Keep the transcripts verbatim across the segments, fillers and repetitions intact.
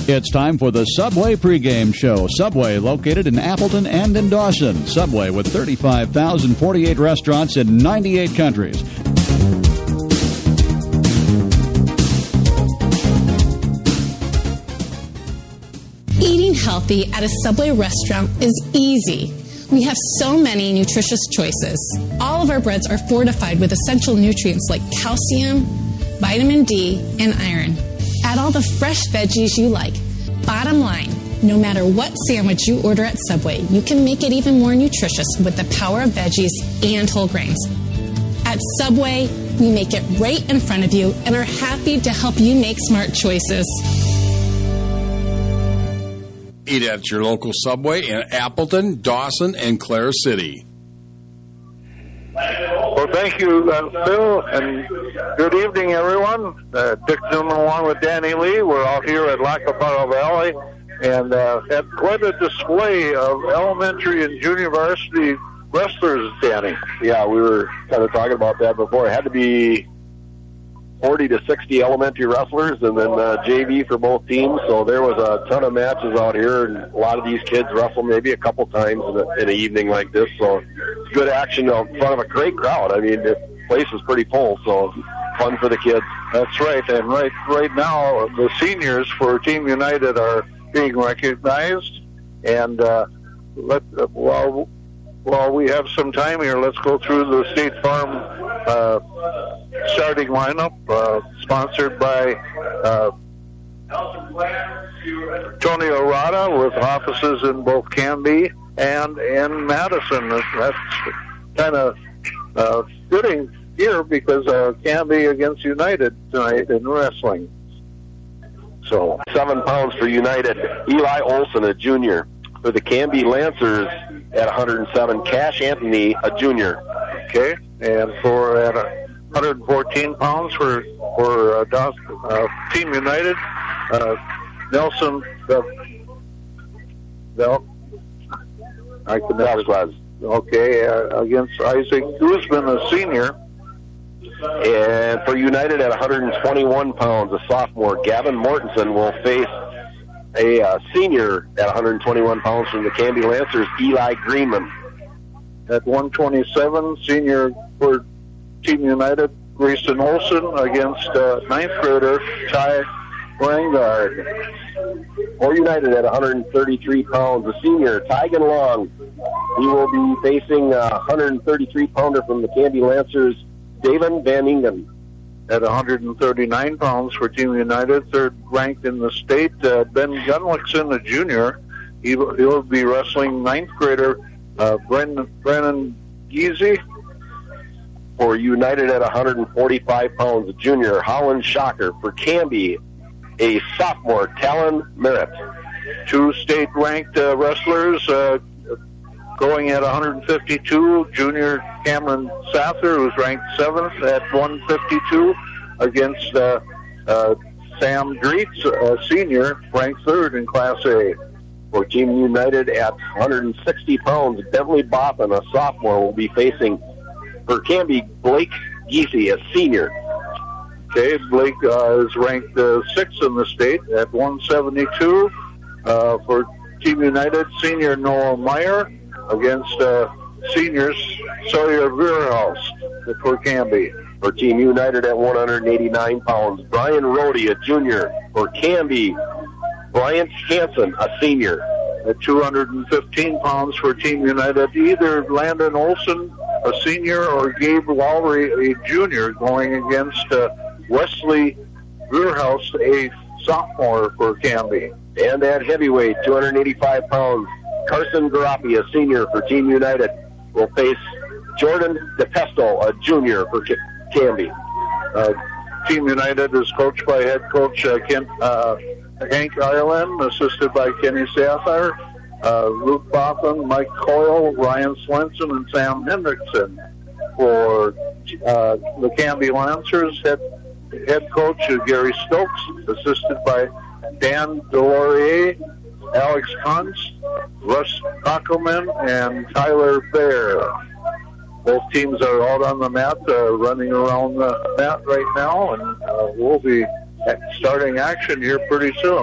It's time for the Subway pregame show. Subway, located in Appleton and in Dawson. Subway with thirty-five thousand forty-eight restaurants in ninety-eight countries. Eating healthy at a Subway restaurant is easy. We have so many nutritious choices. All of our breads are fortified with essential nutrients like calcium, vitamin D, and iron. Add all the fresh veggies you like. Bottom line, no matter what sandwich you order at Subway, you can make it even more nutritious with the power of veggies and whole grains. At Subway, we make it right in front of you and are happy to help you make smart choices. Eat at your local Subway in Appleton, Dawson, and Clare City. Well, thank you, uh, Phil, and good evening, everyone. Uh, Dick Newman along with Danny Lee. We're out here at Lacaparo Valley and uh, had quite a display of elementary and junior varsity wrestlers, Danny. Yeah, we were kind of talking about that before. It had to be forty to sixty elementary wrestlers and then uh, J V for both teams. So there was a ton of matches out here, and a lot of these kids wrestle maybe a couple times in, a, in an evening like this. So it's good action in front of a great crowd. I mean, the place was pretty full, so fun for the kids. That's right. And right, right now, the seniors for Team United are being recognized. And uh, let uh, while while we have some time here, let's go through the State Farm uh, starting lineup, uh, sponsored by uh, Tony Orada, with offices in both Canby and in Madison. That's kind of uh, fitting here because uh, Canby against United tonight in wrestling. So seven pounds for United. Eli Olson, a junior. For the Canby Lancers at one hundred seven, Cash Anthony, a junior. Okay, and for at one hundred fourteen pounds for for uh, Dawson, uh, Team United, uh, Nelson. Uh, well, I can never. Okay, uh, against Isaac Guzman, a senior. And for United at one hundred twenty-one pounds, a sophomore, Gavin Mortensen will face a uh, senior at one hundred twenty-one pounds from the Canby Lancers, Eli Greenman. At one twenty-seven, senior for Team United, Grayson Olson against uh, ninth grader Ty Rangard. For United at one hundred thirty-three pounds, a senior, Tygan Long. He will be facing a one hundred thirty-three pounder from the Canby Lancers, David Van Ingen. At one hundred thirty-nine pounds for Team United, third ranked in the state, uh, Ben Gunlickson, a junior. He, he'll be wrestling ninth grader uh, Brennan, Brennan Geezy. For United at one hundred forty-five pounds, a junior, Holland Shocker. For Canby, a sophomore, Talon Merritt. Two state-ranked uh, wrestlers uh, going at one hundred fifty-two, junior Cameron Sather, who's ranked seventh at one fifty-two, against uh, uh, Sam Dreetz, a senior, ranked third in Class A. For Team United at one hundred sixty pounds, Bentley Boffin, a sophomore, will be facing, for Canby, Blake Geesey, a senior. Okay, Blake uh, is ranked uh, sixth in the state at one seventy-two. Uh, for Team United, senior Noah Meyer against uh, seniors Sawyer Veerhouse for Canby. For Team United at one hundred eighty-nine pounds, Brian Rohde, a junior. For Canby, Bryant Hansen, a senior. At two hundred fifteen pounds for Team United, either Landon Olson, a senior, or Gabe Lowry, a junior, going against uh, Wesley Veerhouse, a sophomore for Canby. And at heavyweight, two hundred eighty-five pounds, Carson Garapi, a senior for Team United, will face Jordan DePesto, a junior for Canby. Uh, Team United is coached by head coach uh, Ken, uh, Hank Ireland, assisted by Kenny Sathar, uh, Luke Botham, Mike Coyle, Ryan Swenson, and Sam Hendrickson. For uh, the Canby Lancers, head, head coach uh, Gary Stokes, assisted by Dan Delorier, Alex Kuntz, Russ Ackerman, and Tyler Bear. Both teams are out on the mat, uh, running around the mat right now, and uh, we'll be starting action here pretty soon.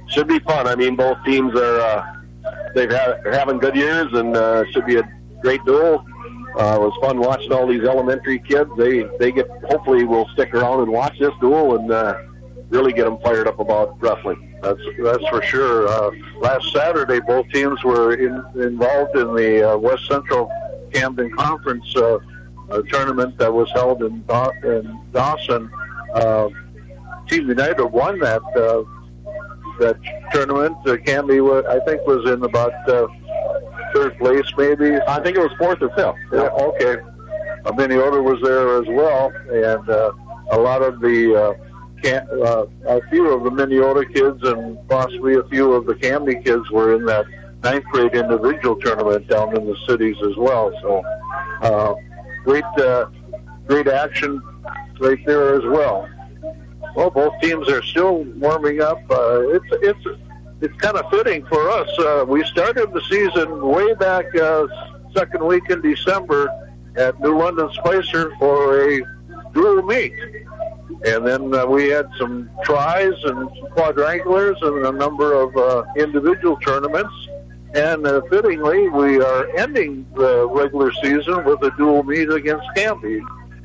should be fun. I mean, both teams are uh, they've had are having good years, and uh, should be a great duel. Uh, it was fun watching all these elementary kids. They they get hopefully will stick around and watch this duel and uh, really get them fired up about wrestling. That's that's for sure. Uh, last Saturday, both teams were in, involved in the uh, West Central Camden Conference uh, uh, tournament that was held in, Daw- in Dawson. Uh, Team United won that uh, that tournament. Uh, Canby, I think, was in about uh, third place, maybe. I think it was fourth or fifth. Yeah, okay. Uh, Minneota was there as well, and uh, a lot of the uh, can, uh, a few of the Minneota kids and possibly a few of the Canby kids were in that ninth grade individual tournament down in the cities as well. So, uh, great, uh, great action right there as well. Well, both teams are still warming up. Uh, it's it's it's kind of fitting for us. Uh, we started the season way back uh, second week in December at New London Spicer for a dual meet, and then uh, we had some tries and some quadrangulars and a number of uh, individual tournaments. And uh, fittingly, we are ending the regular season with a dual meet against Canby.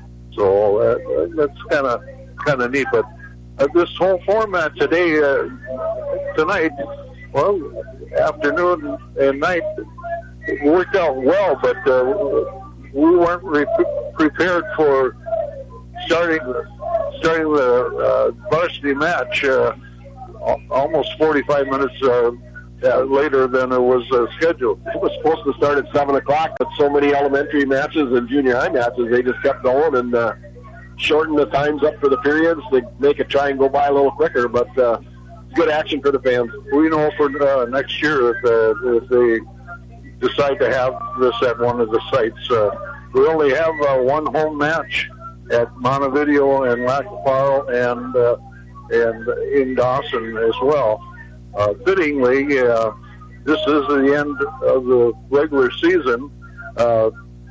So uh, that's kind of kind of neat. But uh, this whole format today, uh, tonight, well, afternoon and night, it worked out well. But uh, we weren't re- prepared for starting starting the uh, varsity match uh, almost forty-five minutes. Uh, Uh, later than it was uh, scheduled. It was supposed to start at seven o'clock, but so many elementary matches and junior high matches, they just kept going and uh, shortened the times up for the periods to make it try and go by a little quicker. But uh, good action for the fans. We know for uh, next year if, uh, if they decide to have this at one of the sites. Uh, we only have uh, one home match at Montevideo and Lacaparo and uh, and in Dawson as well. Uh, fittingly, uh, this is the end of the regular season. Uh,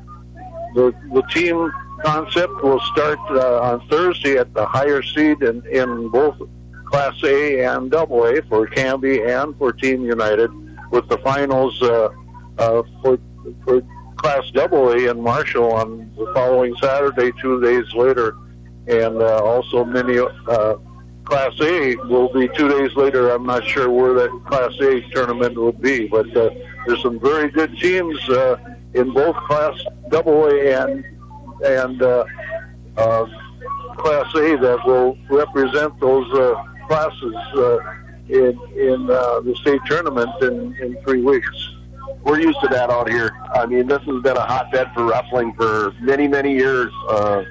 the the team concept will start uh, on Thursday at the higher seed in, in both Class A and Double A for Canby and for Team United, with the finals uh, uh, for for Class Double A in Marshall on the following Saturday, two days later, and uh, also many. Uh, Class A will be two days later. I'm not sure where that Class A tournament will be, but uh, there's some very good teams uh, in both Class Double A and and uh, uh, Class A that will represent those uh, classes uh, in in uh, the state tournament in, in three weeks. We're used to that out here. I mean, this has been a hotbed for wrestling for many, many years, uh,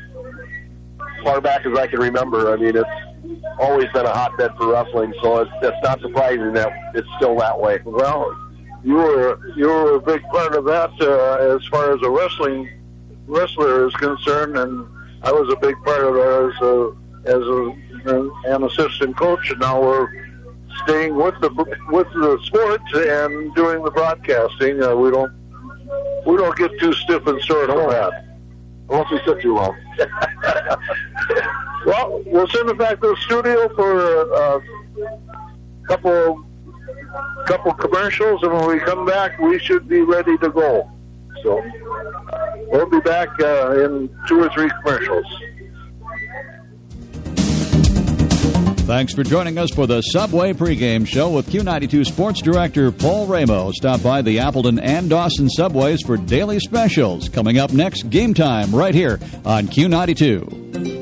far back as I can remember. I mean, it's always been a hotbed for wrestling, so it's, it's not surprising that it's still that way. Well, you were you were a big part of that uh, as far as a wrestling wrestler is concerned, and I was a big part of that as a as a, an assistant coach. And now we're staying with the with the sport and doing the broadcasting. Uh, we don't we don't get too stiff and short on that. Unless we sit too long. Well, we'll send it back to the studio for a uh, couple couple commercials, and when we come back, we should be ready to go. So we'll be back uh, in two or three commercials. Thanks for joining us for the Subway pregame show with Q ninety-two Sports Director Paul Ramos. Stop by the Appleton and Dawson Subways for daily specials. Coming up next, Game Time, right here on Q ninety-two.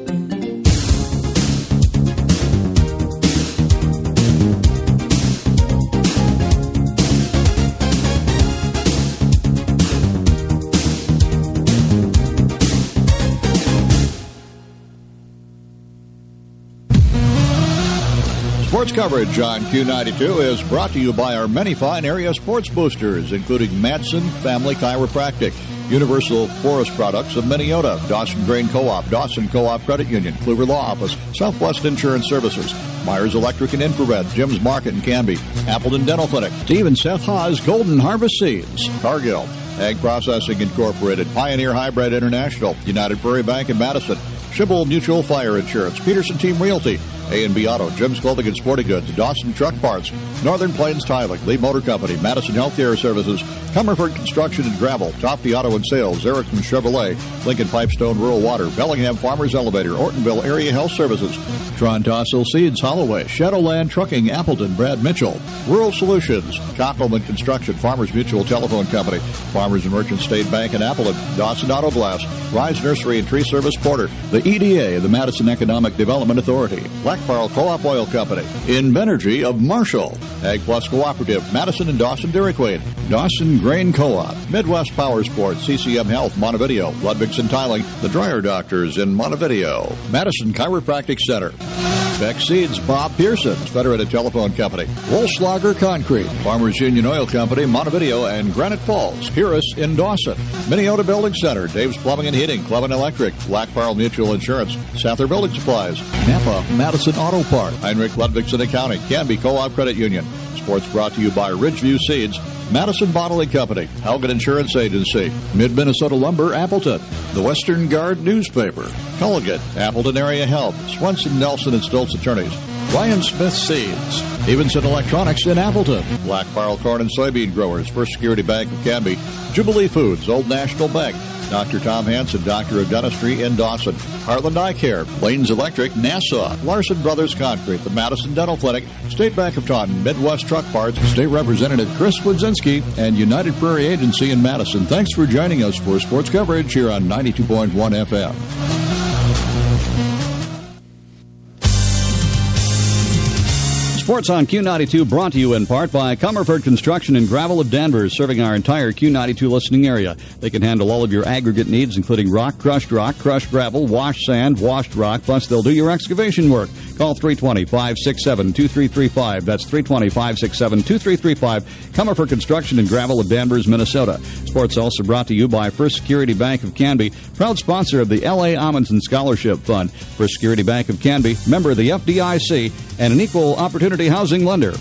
Sports coverage on Q ninety-two is brought to you by our many fine area sports boosters, including Madsen Family Chiropractic, Universal Forest Products of Minneota, Dawson Grain Co-op, Dawson Co-op Credit Union, Kluver Law Office, Southwest Insurance Services, Myers Electric and Infrared, Jim's Market in Canby, Appleton Dental Clinic, Steve and Seth Haas Golden Harvest Seeds, Cargill, Ag Processing Incorporated, Pioneer Hybrid International, United Prairie Bank in Madison, Schibble Mutual Fire Insurance, Peterson Team Realty, A and B Auto, Jim's Clothing and Sporting Goods, Dawson Truck Parts, Northern Plains Tiling, Lee Motor Company, Madison Healthcare Services, Comerford Construction and Gravel, Tofty Auto and Sales, Erickson Chevrolet, Lincoln Pipestone Rural Water, Bellingham Farmers Elevator, Ortonville Area Health Services, Tron Tossil Seeds, Holloway, Shadowland Trucking, Appleton, Brad Mitchell, Rural Solutions, Koppelman Construction, Farmers Mutual Telephone Company, Farmers and Merchant State Bank in Appleton, Dawson Auto Glass, Rise Nursery and Tree Service Porter, the E D A, the Madison Economic Development Authority, Black Pearl Co-op Oil Company, Invenergy of Marshall, Ag Plus Cooperative, Madison and Dawson Dairy Queen, Dawson Grain Co-op, Midwest Power Sports, C C M Health, Montevideo, Ludwigson Tiling, the Dryer Doctors in Montevideo, Madison Chiropractic Center, Beck Seeds, Bob Pearson's Federated Telephone Company, Wolfslager Concrete, Farmers Union Oil Company, Montevideo, and Granite Falls, Purus in Dawson, Minneota Building Center, Dave's Plumbing and Heating, Clevin Electric, Black Pearl Mutual Insurance, Sather Building Supplies, Napa, Madison Auto Park, Heinrich Ludwigson Accounting, Canby Co-op Credit Union. Sports brought to you by Ridgeview Seeds, Madison Bottling Company, Helgen Insurance Agency, Mid-Minnesota Lumber, Appleton, the Western Guard Newspaper, Culligan, Appleton Area Health, Swenson, Nelson, and Stoltz Attorneys, Ryan Smith Seeds, Evenson Electronics in Appleton, Black Barrel Corn and Soybean Growers, First Security Bank of Canby, Jubilee Foods, Old National Bank, Doctor Tom Hansen, Doctor of Dentistry in Dawson, Heartland Eye Care, Lanes Electric, Nassau, Larson Brothers Concrete, the Madison Dental Clinic, State Bank of Taunton, Midwest Truck Parts, State Representative Chris Wodzinski, and United Prairie Agency in Madison. Thanks for joining us for sports coverage here on ninety-two point one F M. Sports on Q ninety-two brought to you in part by Comerford Construction and Gravel of Danvers, serving our entire Q ninety-two listening area. They can handle all of your aggregate needs, including rock, crushed rock, crushed gravel, washed sand, washed rock, plus they'll do your excavation work. Call three two zero, five six seven, two three three five. That's three two zero, five six seven, two three three five. Comerford Construction and Gravel of Danvers, Minnesota. Sports also brought to you by First Security Bank of Canby, proud sponsor of the L A. Amundsen Scholarship Fund. First Security Bank of Canby, member of the F D I C, and an equal opportunity housing lender.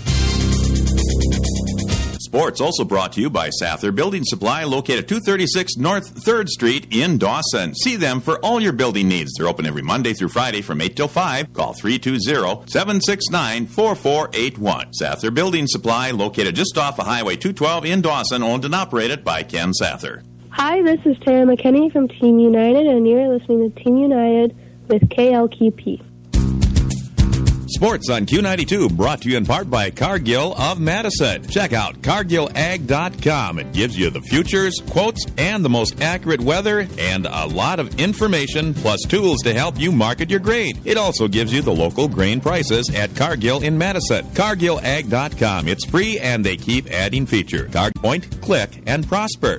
Sports also brought to you by Sather Building Supply, located two thirty-six North third Street in Dawson. See them for all your building needs. They're open every Monday through Friday from eight till five. Call three two zero, seven six nine, four four eight one. Sather Building Supply, located just off of Highway two twelve in Dawson, owned and operated by Ken Sather. Hi, this is Tara McKinney from Team United, and you're listening to Team United with K L Q P. Sports on Q ninety-two, brought to you in part by Cargill of Madison. Check out cargill ag dot com. It gives you the futures, quotes, and the most accurate weather, and a lot of information, plus tools to help you market your grain. It also gives you the local grain prices at Cargill in Madison. cargill ag dot com. It's free, and they keep adding features. Carg Point, click, and prosper.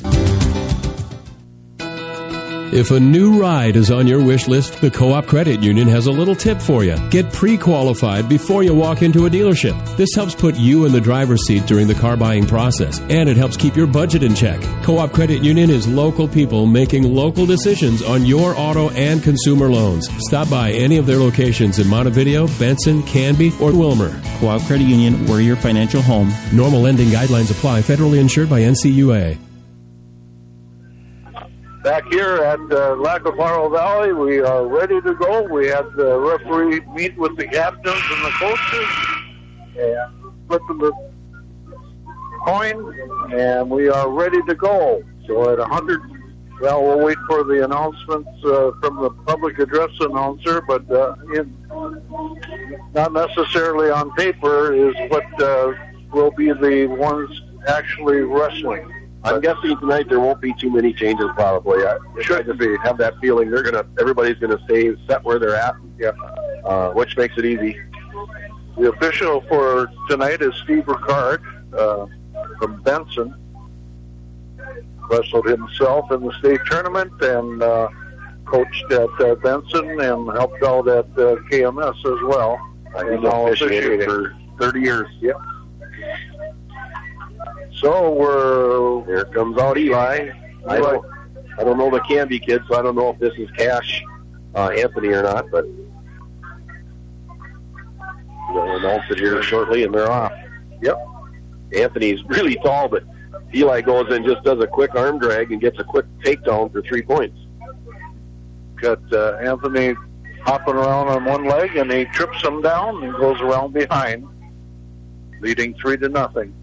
If a new ride is on your wish list, the Co-op Credit Union has a little tip for you. Get pre-qualified before you walk into a dealership. This helps put you in the driver's seat during the car buying process, and it helps keep your budget in check. Co-op Credit Union is local people making local decisions on your auto and consumer loans. Stop by any of their locations in Montevideo, Benson, Canby, or Wilmer. Co-op Credit Union, we're your financial home. Normal lending guidelines apply. Federally insured by N C U A. Back here at uh, Lackawarra Valley, we are ready to go. We had the referee meet with the captains and the coaches and flip the coin, and we are ready to go. So at one hundred, well, we'll wait for the announcements uh, from the public address announcer, but uh, in, not necessarily on paper is what uh, will be the ones actually wrestling. I'm guessing tonight there won't be too many changes. Probably, I should be have that feeling. They're gonna, everybody's gonna stay set where they're at. Yeah, uh, which makes it easy. The official for tonight is Steve Ricard uh, from Benson. Wrestled himself in the state tournament and uh, coached at uh, Benson and helped out at uh, K M S as well. He's officiated for thirty years. Yep. So we're here comes out Eli. I don't, I don't know the Canby kid, so I don't know if this is Cash uh, Anthony or not, but we'll announce it here shortly, and they're off. Yep. Anthony's really tall, but Eli goes in, just does a quick arm drag and gets a quick takedown for three points. Got uh, Anthony hopping around on one leg, and he trips him down and goes around behind, leading three to nothing.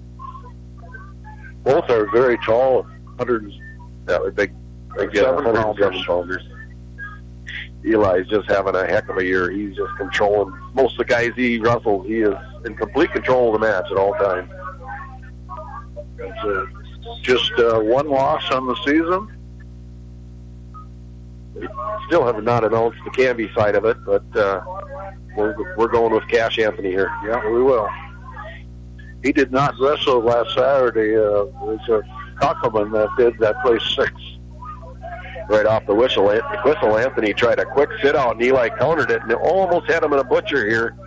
Both are very tall, hundreds. Yeah, they're big, big Seven one hundred seven pounders. pounders. Eli's just having a heck of a year. He's just controlling most of the guys he wrestles. He is in complete control of the match at all times. It's, uh, just uh, one loss on the season. We still have not announced the Canby side of it, but uh, we're we're going with Cash Anthony here. Yeah, we will. He did not wrestle last Saturday. Uh, it was a Cockelman that did that place six. Right off the whistle, whistle, Anthony tried a quick sit-out, and Eli countered it, and it almost had him in a butcher here.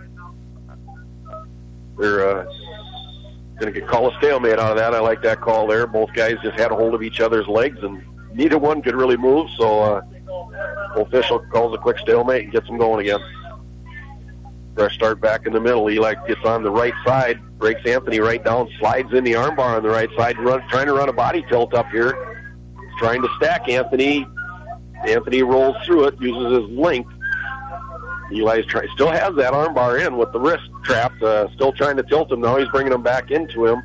They're uh, going to get call a stalemate out of that. I like that call there. Both guys just had a hold of each other's legs, and neither one could really move, so uh, official calls a quick stalemate and gets them going again. Fresh start back in the middle. Eli gets on the right side, breaks Anthony right down, slides in the armbar on the right side, run, trying to run a body tilt up here. Trying to stack Anthony. Anthony rolls through it, uses his length. Eli's try, still has that armbar in with the wrist trapped, uh, still trying to tilt him. Now he's bringing him back into him.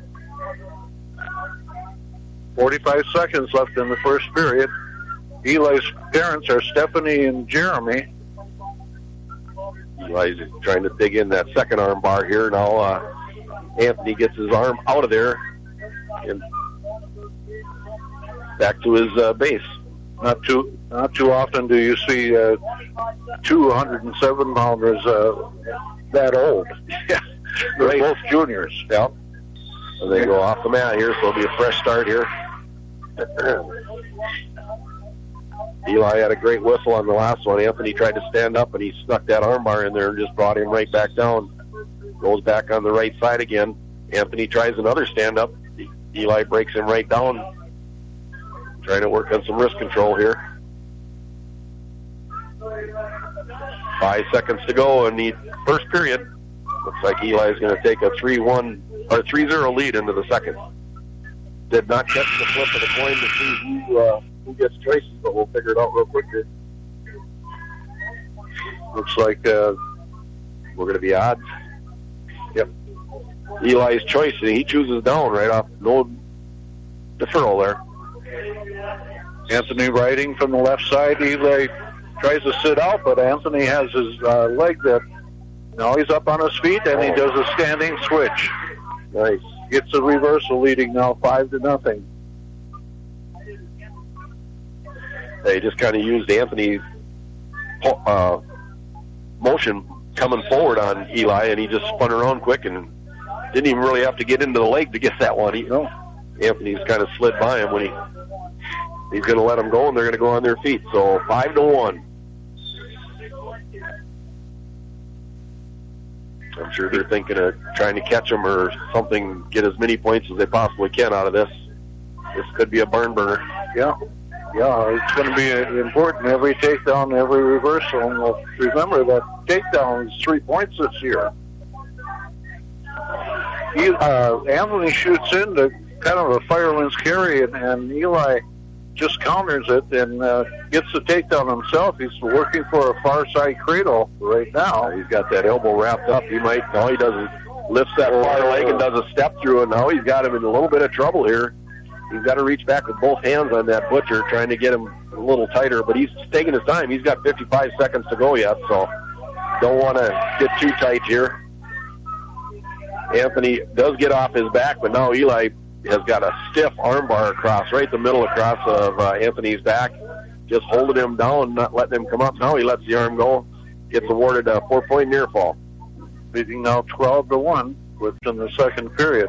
forty-five seconds left in the first period. Eli's parents are Stephanie and Jeremy. Eli's trying to dig in that second armbar here. Now uh, Anthony gets his arm out of there and back to his uh, base. Not too, not too often do you see uh, two one hundred seven pounders uh, that old. Yeah, they're right. both juniors. Yep. So they go off the mat here, so it'll be a fresh start here. Eli had a great whistle on the last one. Anthony tried to stand up, and he snuck that armbar in there and just brought him right back down. Goes back on the right side again. Anthony tries another stand-up. Eli breaks him right down. Trying to work on some wrist control here. Five seconds to go in the first period. Looks like Eli's going to take a three one or three zero lead into the second. Did not catch the flip of the coin to see who uh, who gets choices, but we'll figure it out real quick here. Looks like uh, we're going to be odds. Yep. Eli's choice, and he chooses down right off. No deferral there. Anthony riding from the left side. Eli tries to sit out, but Anthony has his uh, leg that. Now he's up on his feet, and he does a standing switch. Nice. Gets a reversal, leading now five to nothing. They just kind of used Anthony's uh, motion coming forward on Eli, and he just spun around quick and didn't even really have to get into the leg to get that one. He, no. Anthony's kind of slid by him when he he's going to let them go, and they're going to go on their feet. So five to one. I'm sure they're thinking of trying to catch him or something, get as many points as they possibly can out of this. This could be a barn burner. Yeah, yeah, it's going to be important. Every takedown, every reversal. And we'll remember that takedown is three points this year. He, uh, Anthony shoots into kind of a fireman's carry, and, and Eli just counters it and uh, gets the takedown himself. He's working for a far side cradle right now. He's got that elbow wrapped up. He might, all he does is lifts that far leg and does a step through, and now he's got him in a little bit of trouble here. He's got to reach back with both hands on that butcher, trying to get him a little tighter, but he's taking his time. He's got fifty-five seconds to go yet, so don't want to get too tight here. Anthony does get off his back, but now Eli has got a stiff armbar across, right the middle across of uh, Anthony's back, just holding him down, not letting him come up. Now he lets the arm go, gets awarded a four-point near fall. Leading now twelve to one within the second period.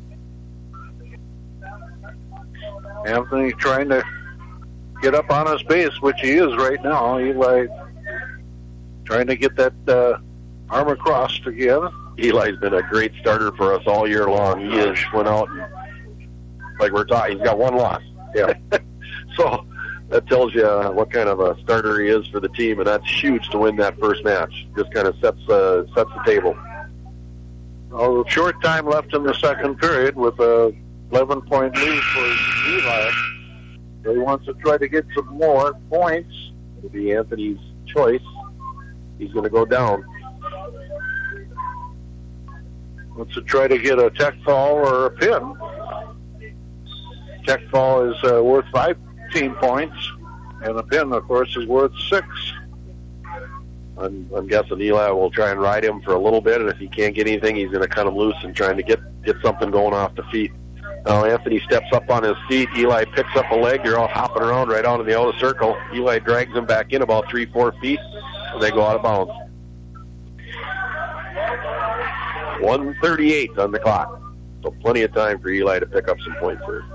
Anthony trying to get up on his base, which he is right now. Eli trying to get that uh, arm across again. Eli's been a great starter for us all year long. He has went out and, like we're talking, he's got one loss. Yeah. So that tells you uh, what kind of a starter he is for the team, and that's huge to win that first match. Just kind of sets uh, sets the table. Oh, short time left in the second period with a eleven-point lead for Eli. So he wants to try to get some more points. It'll be Anthony's choice. He's going to go down. Wants to try to get a tech fall or a pin. Tech fall is uh, worth five team points, and a pin, of course, is worth six. I'm, I'm guessing Eli will try and ride him for a little bit, and if he can't get anything, he's going to cut him loose and trying to get, get something going off the feet. Now Anthony steps up on his feet. Eli picks up a leg. They're all hopping around right out in the outer circle. Eli drags him back in about three, four feet, and they go out of bounds. one thirty-eight on the clock. So plenty of time for Eli to pick up some points here.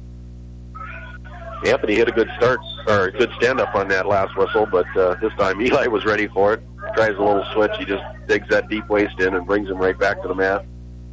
Anthony hit a good start, or a good stand-up on that last whistle, but uh, this time Eli was ready for it. Tries a little switch. He just digs that deep waist in and brings him right back to the mat.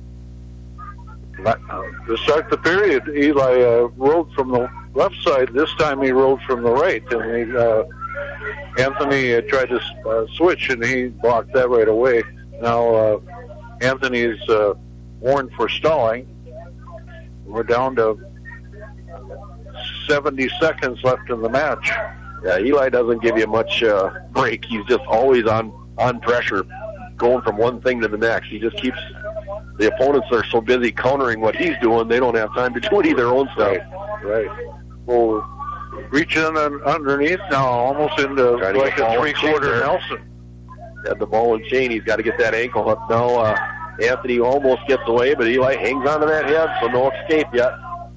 To start the period, Eli uh, rode from the left side. This time he rode from the right, and he, uh, Anthony uh, tried to uh, switch, and he blocked that right away. Now uh, Anthony's uh, warned for stalling. We're down to seventy seconds left in the match. Yeah, Eli doesn't give you much uh, break. He's just always on, on pressure, going from one thing to the next. He just keeps, the opponents are so busy countering what he's doing, they don't have time to do any of their own stuff. Right, right. Well, reaching in underneath now, almost into like a three-quarter Nelson. Had the ball and chain. He's got to get that ankle hook. Now uh, Anthony almost gets away, but Eli hangs onto that head, so no escape yet.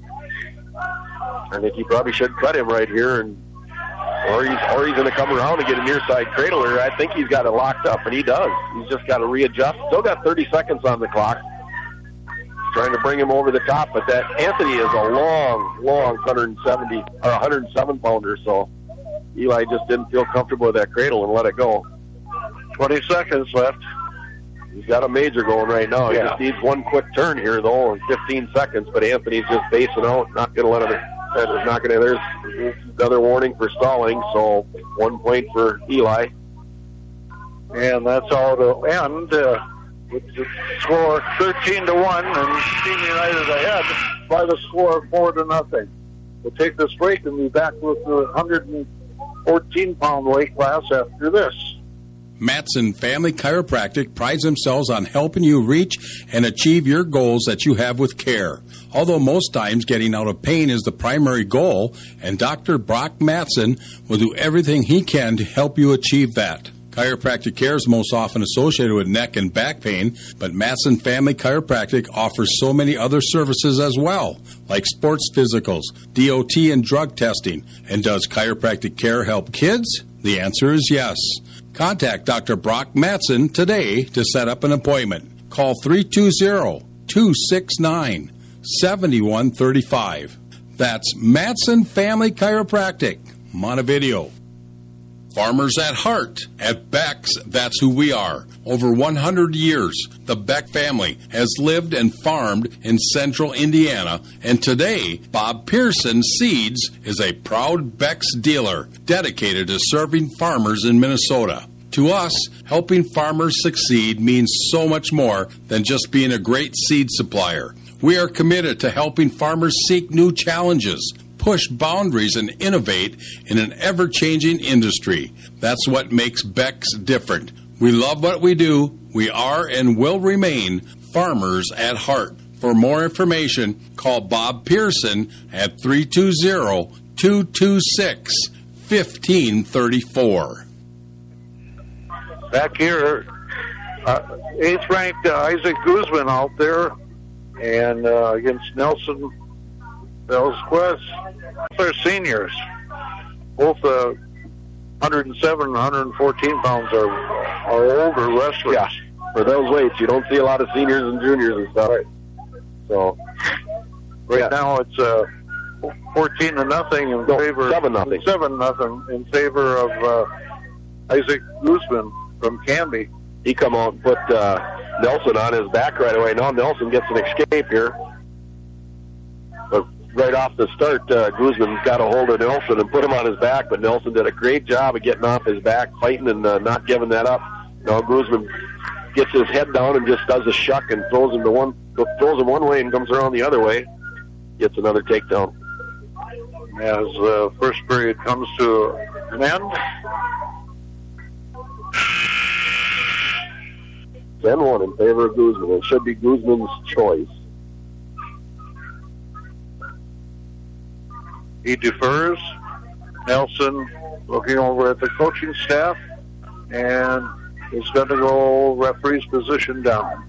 I think he probably should cut him right here, and or he's or he's going to come around and get a near side cradler. I think he's got it locked up, and he does. He's just got to readjust. Still got thirty seconds on the clock. Trying to bring him over the top, but that Anthony is a long, long one seventy or one oh seven pounder, so Eli just didn't feel comfortable with that cradle and let it go. twenty seconds left. He's got a major going right now. He Yeah. just needs one quick turn here, though, in fifteen seconds, but Anthony's just basing out, not going to let him. That is not going to. There's another warning for stalling, so one point for Eli. And that's all to end uh, with the score thirteen to one, and Team United ahead by the score of four to nothing. We'll take this break and be back with the one hundred fourteen pound weight class after this. Matson Family Chiropractic prides themselves on helping you reach and achieve your goals that you have with care. Although most times getting out of pain is the primary goal, and Doctor Brock Matson will do everything he can to help you achieve that. Chiropractic care is most often associated with neck and back pain, but Matson Family Chiropractic offers so many other services as well, like sports physicals, D O T, and drug testing. And does chiropractic care help kids? The answer is yes. Contact Doctor Brock Matson today to set up an appointment. Call three two zero, two six nine, seven one three five. That's Matson Family Chiropractic, Montevideo. Farmers at heart. At Beck's, that's who we are. Over one hundred years, the Beck family has lived and farmed in central Indiana, and today, Bob Pearson Seeds is a proud Beck's dealer dedicated to serving farmers in Minnesota. To us, helping farmers succeed means so much more than just being a great seed supplier. We are committed to helping farmers seek new challenges, push boundaries, and innovate in an ever-changing industry. That's what makes Beck's different. We love what we do. We are and will remain farmers at heart. For more information, call Bob Pearson at three two zero, two two six, one five three four. Back here, uh, eighth-ranked uh, Isaac Guzman out there, and uh, against Nelson Velazquez. They're seniors. Both uh, one oh seven and one fourteen pounds are, are older wrestlers. Yeah, for those weights, you don't see a lot of seniors and juniors and stuff. Right. So, right yeah. now it's uh, fourteen to nothing in no, favor seven nothing. Seven nothing in favor of uh, Isaac Guzman from Canby. He come out and put uh, Nelson on his back right away. Now Nelson gets an escape here. But right off the start, uh, Guzman got a hold of Nelson and put him on his back, but Nelson did a great job of getting off his back, fighting and uh, not giving that up. Now Guzman gets his head down and just does a shuck and throws him to one, throws him one way and comes around the other way. Gets another takedown. As the uh, first period comes to an end. ten one in favor of Guzman. It should be Guzman's choice. He defers. Nelson looking over at the coaching staff and is going to go referee's position down.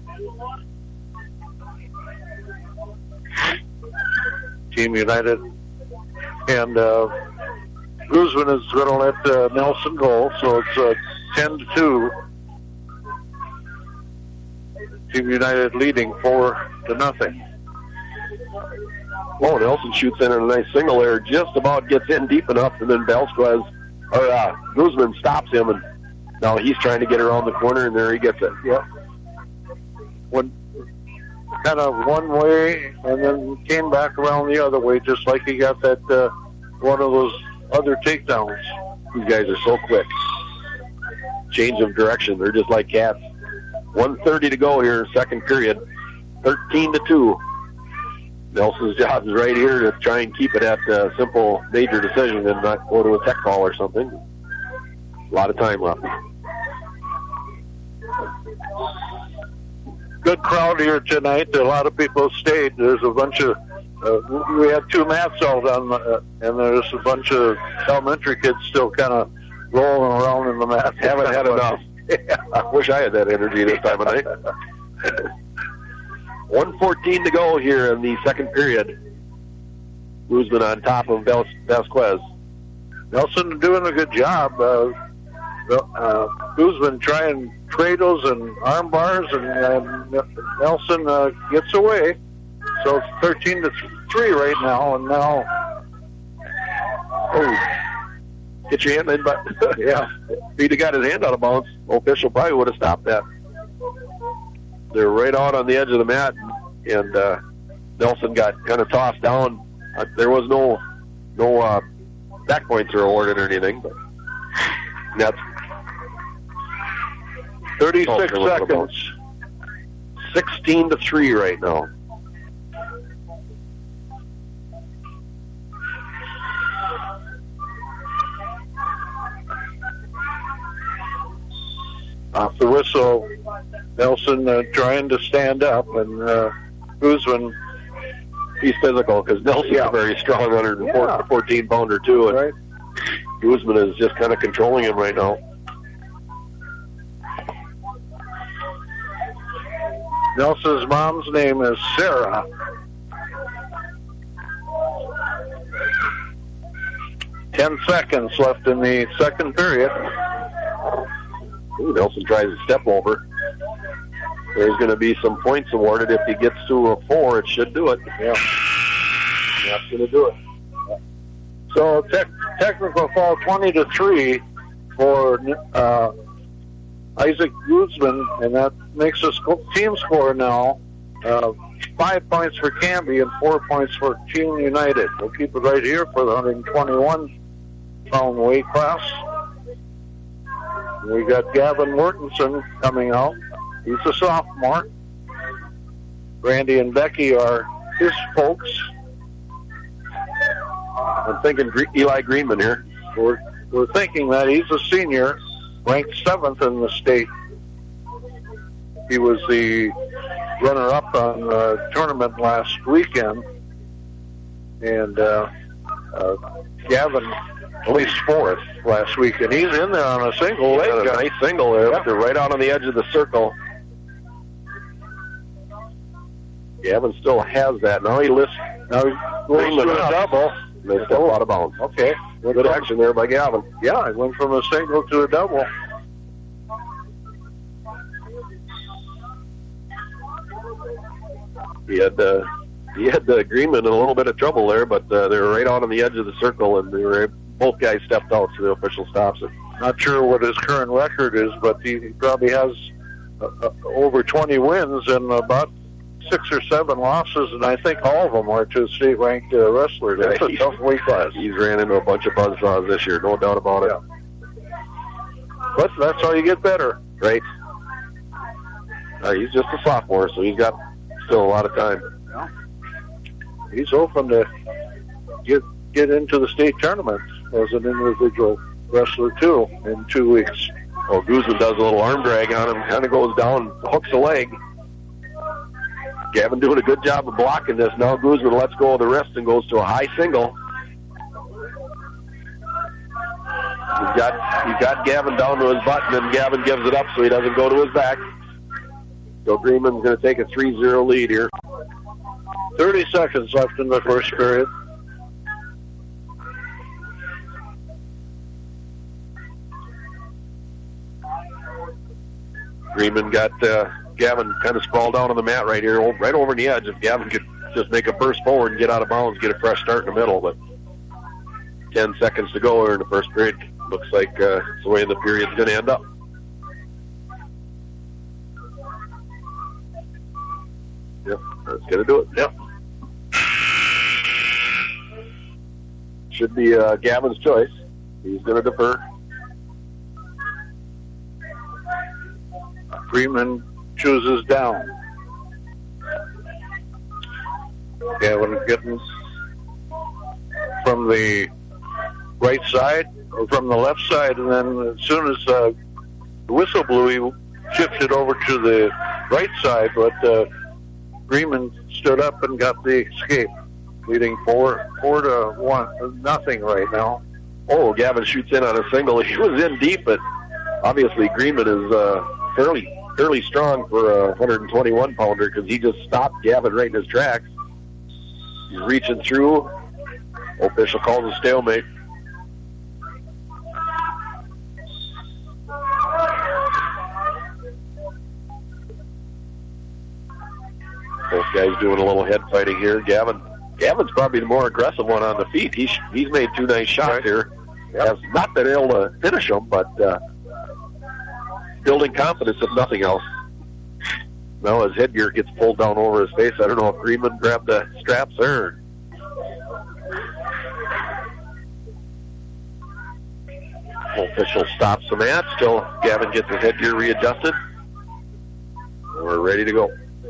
Team United. And uh, Guzman is going to let uh, Nelson go, so it's uh, ten to two. Team United leading four to nothing. Oh, Nelson shoots in a nice single there, just about gets in deep enough, and then Vasquez, or uh, Guzman stops him, and now he's trying to get around the corner, and there he gets it. Yep. One, kind of one way, and then came back around the other way, just like he got that uh, one of those other takedowns. These guys are so quick. Change of direction. They're just like cats. one thirty to go here, second period. thirteen to two. Nelson's job is right here to try and keep it at a simple major decision and not go to a tech call or something. A lot of time left. Good crowd here tonight. A lot of people stayed. There's a bunch of, uh, we had two mats out on, uh, and there's a bunch of elementary kids still kind of rolling around in the mat. Haven't had enough. Yeah. I wish I had that energy this time of night. one fourteen to go here in the second period. Guzman on top of Vasquez. Nelson doing a good job. Uh, uh, Guzman trying cradles and arm bars, and uh, Nelson uh, gets away. So it's thirteen to three right now, and now... Oh, get your hand in, but yeah, if he'd have got his hand out of bounds, official probably would have stopped that. They're right out on the edge of the mat, and uh, Nelson got kind of tossed down. Uh, there was no no uh, back points are awarded or anything, but that's thirty-six seconds. Sixteen to three right now. Off the whistle, Nelson uh, trying to stand up, and uh, Guzman, he's physical because Nelson's yeah. a very strong one hundred fourteen pounder too, and right. Guzman is just kind of controlling him right now. Nelson's mom's name is Sarah. Ten seconds left in the second period. Ooh, Nelson tries to step over. There's going to be some points awarded. If he gets to a four, it should do it. Yeah. That's going to do it. So te- technical foul twenty to three for uh, Isaac Guzman, and that makes us team score now. Uh, five points for Canby and four points for Team United. We'll keep it right here for the one twenty-one pound weight class. We got Gavin Mortensen coming out. He's a sophomore. Randy and Becky are his folks. I'm thinking Eli Greenman here. We're, we're thinking that he's a senior, ranked seventh in the state. He was the runner-up on the tournament last weekend. And uh, uh, Gavin placed fourth last week, and he's in there on a single leg. Got a nice single there. Yep. They're right out on the edge of the circle. Gavin still has that. Now he lifts. Now he goes to a double. They step out of bounds. Okay. Good from, action there by Gavin. Yeah, it went from a single to a double. He had uh, he had the Greenman in a little bit of trouble there, but uh, they were right out on the edge of the circle, and they were both guys stepped out, so the official stops it. Not sure what his current record is, but he probably has uh, uh, over twenty wins and about six or seven losses, and I think all of them are to state-ranked uh, wrestlers. That's yeah, a tough weight class. He's ran into a bunch of buzzsaws this year, no doubt about it. Yeah. But that's how you get better. Right. Uh, he's just a sophomore, so he's got still a lot of time. Yeah. He's hoping to get get into the state tournament as an individual wrestler, too, in two weeks. Oh, Guzman does a little arm drag on him, kind of goes down, hooks a leg. Gavin doing a good job of blocking this. Now Guzman lets go of the wrist and goes to a high single. He's got, he's got Gavin down to his butt, and then Gavin gives it up so he doesn't go to his back. So Greenman's going to take a three zero lead here. thirty seconds left in the first period. Greenman got uh, Gavin kind of sprawled down on the mat right here, right over the edge. If Gavin could just make a burst forward and get out of bounds, get a fresh start in the middle. But ten seconds to go here in the first period. Looks like uh, it's the way the period's going to end up. Yep, that's going to do it. Yep. Should be uh, Gavin's choice. He's going to defer. Freeman chooses down. Gavin getting from the right side or from the left side, and then as soon as uh, the whistle blew, he shifted over to the right side, but uh, Freeman stood up and got the escape, leading four, four to one, nothing right now. Oh, Gavin shoots in on a single. He was in deep, but obviously Greenman is uh, fairly fairly strong for a one twenty-one pounder because he just stopped Gavin right in his tracks. He's reaching through. Official calls a stalemate. Both guys doing a little head fighting here. Gavin, Gavin's probably the more aggressive one on the feet. He's he's made two nice shots right here. Yep. Has not been able to finish them, but uh, building confidence if nothing else. Now his headgear gets pulled down over his face. I don't know if Greenman grabbed the straps there. Official stops the match. Still, Gavin gets his headgear readjusted. We're ready to go.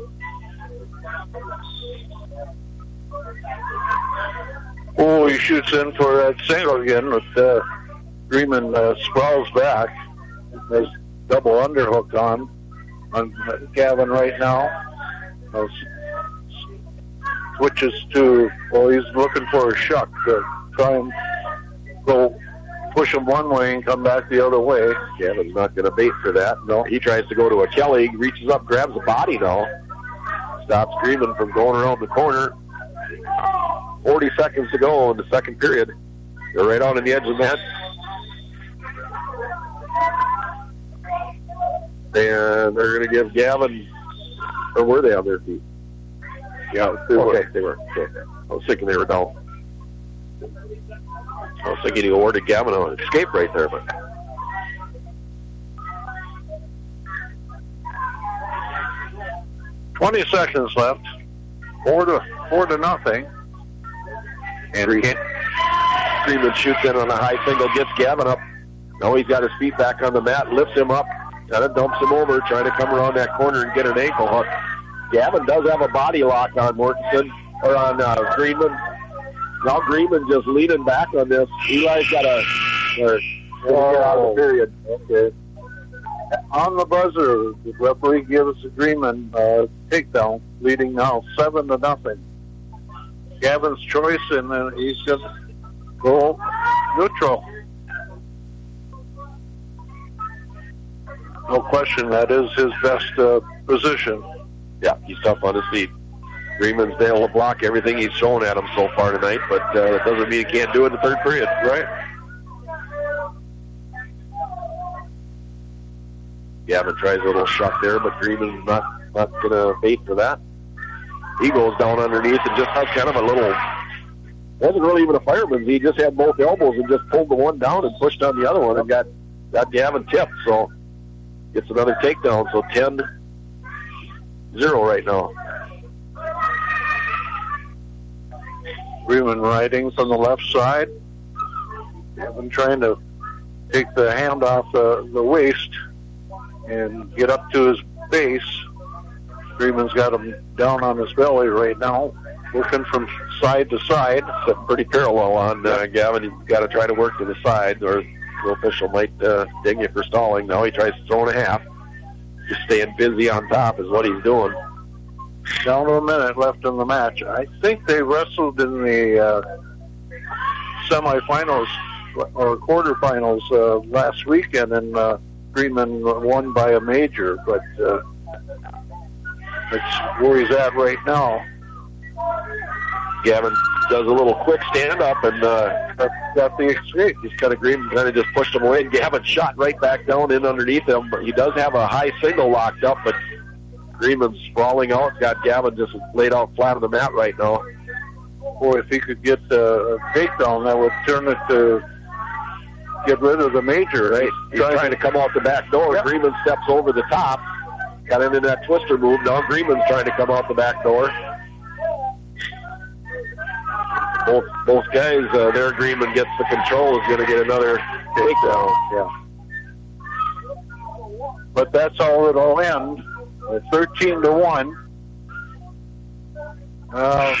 Oh, he shoots in for that single again, but uh, Greenman uh, sprawls back. There's double underhook on on Gavin right now. Uh, switches to, well, he's looking for a shuck to try and go push him one way and come back the other way. Gavin's not going to bait for that. No, he tries to go to a Kelly, reaches up, grabs the body now. Stops Greenman from going around the corner. forty seconds to go in the second period. They're right on the edge of the net. And they're going to give Gavin, or were they on their feet? Yeah, they were. Okay, they were. Okay. I was thinking they were down. I was thinking he awarded Gavin an escape right there, but twenty seconds left. Four to four to nothing. And Freeman shoots in on a high single, gets Gavin up. Now he's got his feet back on the mat, lifts him up, kind of dumps him over, trying to come around that corner and get an ankle hook. Gavin does have a body lock on Mortensen, or on uh, Greenman. Now Greenman just leaning back on this. Eli's got a uh, oh, out of the period. Okay. On the buzzer, the referee gives Greenman uh, takedown, leading now seven to nothing. Gavin's choice, and then he's going to go neutral. No question, that is his best uh, position. Yeah, he's tough on his feet. Greenman's been able to block everything he's shown at him so far tonight, but uh, that doesn't mean he can't do it in the third period, right? Gavin tries a little shot there, but Greenman's not, not going to bait for that. He goes down underneath and just has kind of a little, wasn't really even a fireman's. He just had both elbows and just pulled the one down and pushed on the other one and got, got Gavin tipped. So gets another takedown. So ten zero right now. Greenman riding from the left side. Gavin trying to take the hand off the, the waist and get up to his base. Greenman's got him down on his belly right now, working from side to side. It's a pretty parallel on uh, Gavin. He's got to try to work to the side, or The official might uh, ding you for stalling. Now he tries to throw and a half. Just staying busy on top is what he's doing. Down to a minute left in the match. I think they wrestled in the uh, semifinals or quarterfinals uh, last weekend, and uh, Greenman won by a major, but uh, that's where he's at right now. Gavin does a little quick stand-up and uh, got the escape. He's kind of Green, kind of just pushed him away, and Gavin shot right back down in underneath him. But he does have a high single locked up, but Greenman's sprawling out. Got Gavin just laid out flat on the mat right now. Boy, if he could get uh, a takedown, that would turn it to get rid of the major. Right? He's trying, trying to come out the back door. Yep. Greenman steps over the top. Got into that twister move. Now Greenman's trying to come out the back door. Both both guys, uh, there Greenman gets the control, is going to get another takedown. Yeah. But that's all it'll end. thirteen to one. Uh,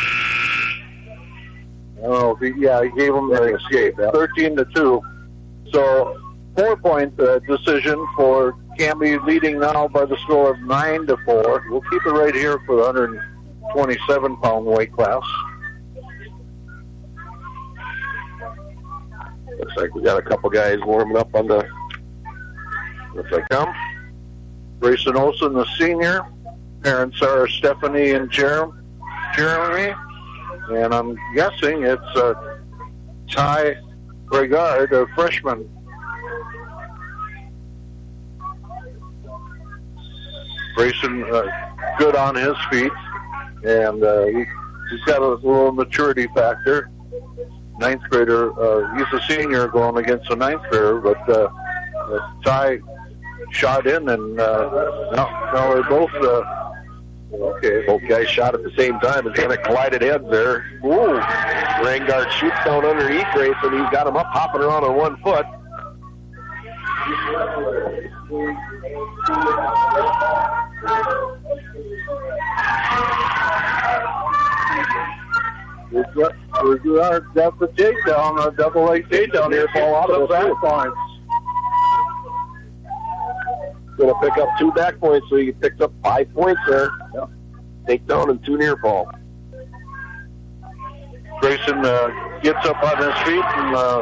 oh, yeah, he gave him the escape. thirteen to two. So, four-point uh, decision for Canby, leading now by the score of nine to four. We'll keep it right here for the one twenty-seven pound weight class. Looks like we got a couple guys warming up on the. Looks like come. Grayson Olson, the senior. Parents are Stephanie and Jer- Jeremy. And I'm guessing it's uh, Ty Regard, a freshman. Grayson, uh, good on his feet. And uh, he, he's got a little maturity factor. Ninth grader, uh, he's a senior going against a ninth grader, but uh, uh, Ty shot in, and uh, now, now they're both, uh, okay, both guys shot at the same time and kind of collided heads there. Ooh, Rangard shoots down underneath Grayson. He's got him up, hopping around on one foot. We've got, got the takedown, a double leg takedown here, fall out of the back points. Going to pick up two back points, so he picks up five points there. Yeah. Takedown and two near fall. Grayson uh, gets up on his feet, and uh,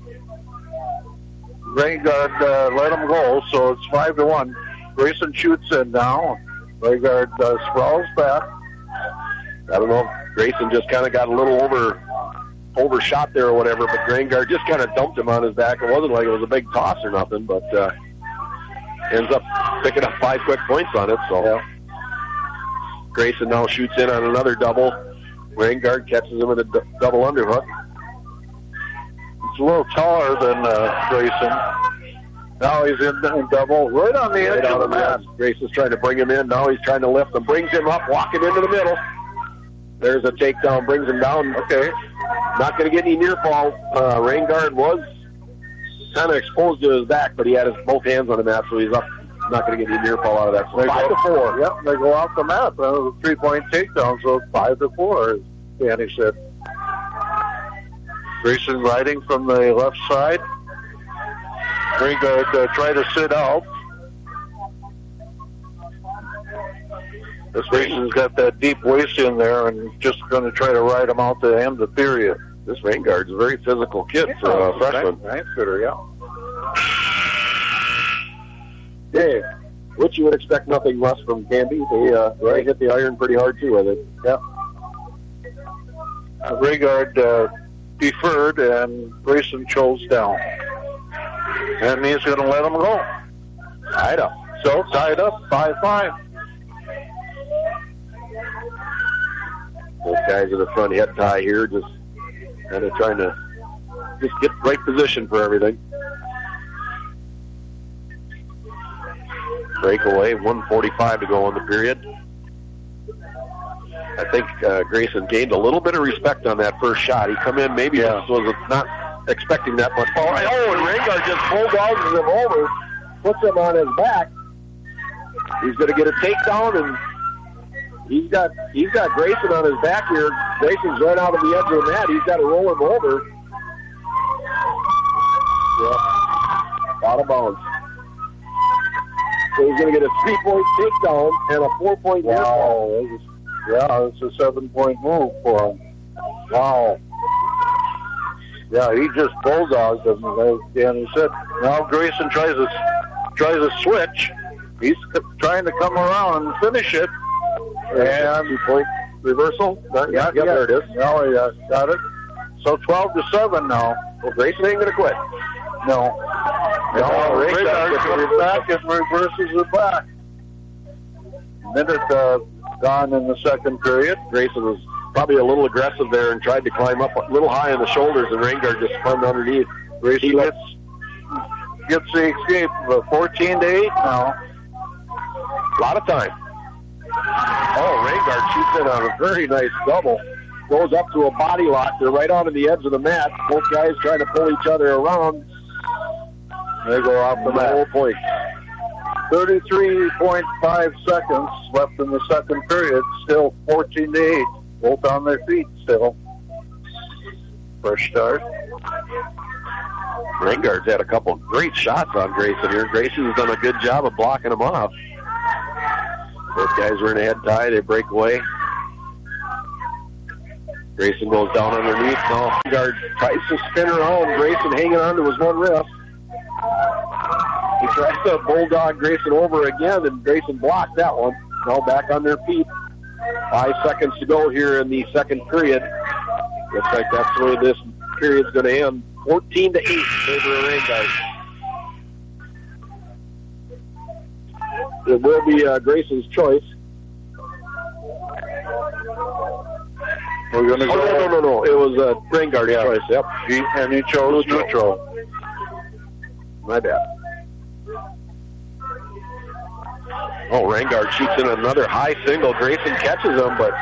Rangard uh, let him go, so it's five to one. Grayson shoots in now. Rangard uh, sprawls back. I don't know if Grayson just kind of got a little over overshot there or whatever, but Rangard just kind of dumped him on his back. It wasn't like it was a big toss or nothing, but uh, ends up picking up five quick points on it. So yeah. Grayson now shoots in on another double. Rangard catches him with a d- double underhook. It's a little taller than uh, Grayson. Now he's in, in double, right on the right edge of the mat. Grayson's trying to bring him in. Now he's trying to lift him. Brings him up, walking into the middle. There's a takedown, brings him down. Okay. Not going to get any near fall. Uh, Rangard was kind of exposed to his back, but he had his both hands on the mat, so he's up. Not going to get any near fall out of that. So five to four. Yep, they go off the mat. That was a three-point takedown, so it's five to four, as Danny said. Grayson riding from the left side. Rangard uh, try to sit out. This Grayson's got that deep waist in there and just going to try to ride him out to end the period. This Rangard's a very physical kid yeah, for a freshman. Ninth grader, yeah. Yeah, which you would expect nothing less from Canby. They, uh, they hit the iron pretty hard too with it. Yeah. Uh, Rangard uh, deferred and Grayson chose down. That means going to let him go. Tied up. So tied up, five five. Those guys in the front head tie here, just kind of trying to just get right position for everything. Breakaway, one forty-five to go in the period. I think uh, Grayson gained a little bit of respect on that first shot. He come in, maybe yeah. was not expecting that much. Oh, oh, and Rangard just bulldogs him over, puts him on his back. He's going to get a takedown, and he's got he's got Grayson on his back here. Grayson's right out of the edge of the mat. He's got to roll him over. Yeah. out of bounds. So he's going to get a three-point takedown and a four-point Wow. ball. This is- Yeah, it's a seven-point move for him. Wow. Yeah, he just bulldogged him. And he said, now Grayson tries to, tries to switch. He's c- trying to come around and finish it. And two-point reversal. yeah, Yeah, yeah, there it is. Now he uh, got it. So twelve to seven now. Well, Grayson ain't going to quit. No. No, No, Ray Radar gets comes it. back and reverses it back. Minute uh, gone in the second period. Grayson was probably a little aggressive there and tried to climb up a little high on the shoulders, and Reingard just spun underneath. Grayson He gets, gets the escape. Uh, fourteen to eight now. A lot of time. Oh, Reingard shoots in on a very nice double. Goes up to a body lock. They're right on the edge of the mat. Both guys trying to pull each other around. They go off the The whole mat. point. thirty-three point five seconds left in the second period. Still fourteen to eight. Both on their feet still. Fresh start. Reingard's had a couple of great shots on Grayson here. Grayson's done a good job of blocking him off. Both guys are in a head tie. They break away. Grayson goes down underneath. Now Reingard tries to spin around. Grayson hanging on to his one wrist. He tries to bulldog Grayson over again, and Grayson blocked that one. Now back on their feet. Five seconds to go here in the second period. Looks like that's the way this period's going to end. fourteen to eight in favor of Reingard. It will be uh, Grayson's choice. We're going to Oh, go. no, no, no, no. It was uh, Reingard's Yeah. choice. Yep. He, and he chose Neutral. neutral. My bad. Oh, Reingard shoots in another high single. Grayson catches him, but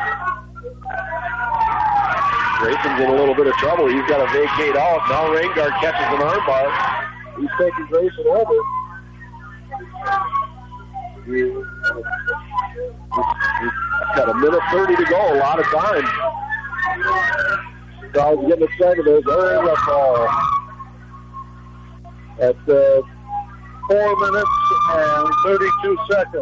Grayson's in a little bit of trouble. He's got to vacate out. Now Reingard catches an armbar. He's taking Grayson over. He's got a minute thirty to go. A lot of time. Crowd's getting excited. There's Aaron Russell At uh, four minutes and thirty-two seconds.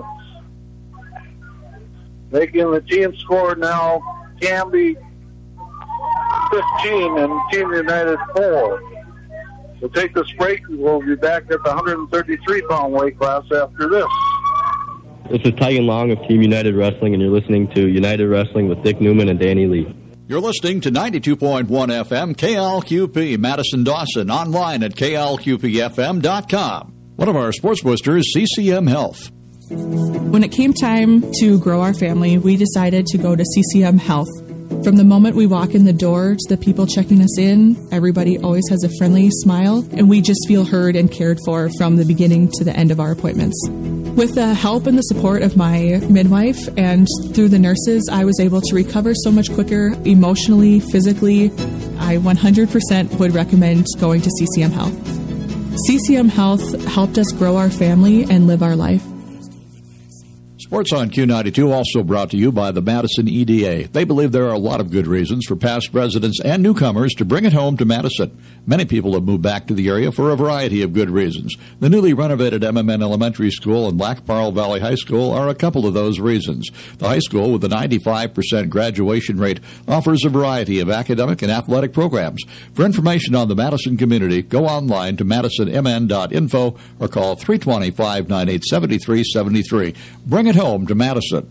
Making the team score now, Canby fifteen and Team United four. We'll take this break. We'll be back at the one hundred thirty-three pound weight class after this. This is Tigan Long of Team United Wrestling, and you're listening to United Wrestling with Dick Newman and Danny Lee. You're listening to ninety-two point one F M, K L Q P, Madison Dawson, online at K L Q P F M dot com. One of our sports boosters, C C M Health. When it came time to grow our family, we decided to go to C C M Health. From the moment we walk in the door to the people checking us in, everybody always has a friendly smile, and we just feel heard and cared for from the beginning to the end of our appointments. With the help and the support of my midwife and through the nurses, I was able to recover so much quicker emotionally, physically. I one hundred percent would recommend going to C C M Health. C C M Health helped us grow our family and live our life. Sports on Q ninety-two also brought to you by the Madison E D A. They believe there are a lot of good reasons for past residents and newcomers to bring it home to Madison. Many people have moved back to the area for a variety of good reasons. The newly renovated M M N Elementary School and Black Pearl Valley High School are a couple of those reasons. The high school, with a ninety-five percent graduation rate, offers a variety of academic and athletic programs. For information on the Madison community, go online to madison m n dot info or call three two zero, five nine eight, seven three seven three. Bring it home to Madison.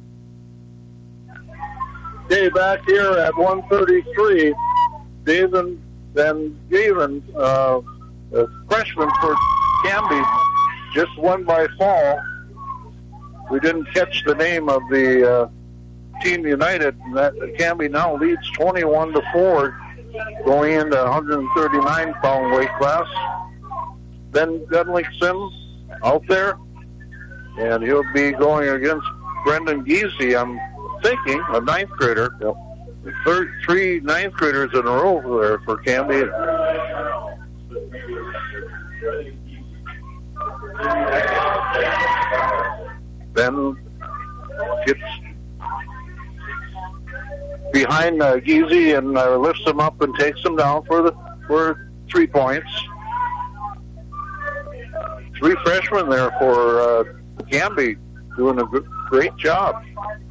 Okay, back here at one thirty-three, David Van Gaven, uh, a freshman for Canby, just won by fall. We didn't catch the name of the uh, Team United. And that Canby now leads twenty-one to four, going into one hundred thirty-nine pound weight class. Ben Gudlickson out there, and he'll be going against Brendan Giese, I'm thinking, a ninth grader. Yep. Third, three ninth graders in a row there for Canby. Ben gets behind uh, Giese and uh, lifts him up and takes him down for the for three points. three freshmen there for uh, Canby doing a g- great job.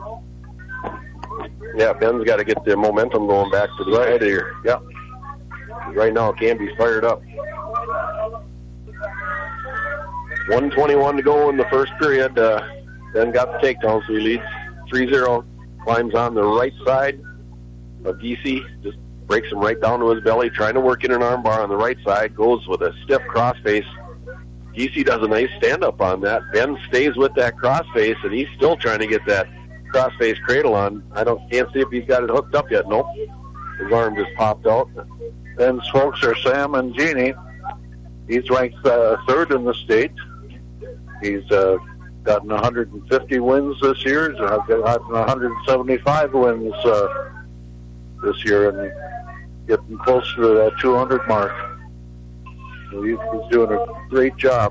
Yeah, Ben's got to get the momentum going back to the right here. Yeah. Right now, Canby's fired up. one twenty-one to go in the first period. Uh, Ben got the takedown, so he leads three zero. Climbs on the right side of Giese. Just breaks him right down to his belly, trying to work in an armbar on the right side. Goes with a stiff crossface. Giese does a nice stand-up on that. Ben stays with that crossface, and he's still trying to get that crossface cradle on. I don't can't see if he's got it hooked up yet. Nope. His arm just popped out. Ben's folks are Sam and Jeannie. He's ranked uh, third in the state. He's uh, gotten one hundred fifty wins this year. He's gotten one hundred seventy-five wins uh, this year, and getting close to that two hundred mark. So he's, he's doing a great job.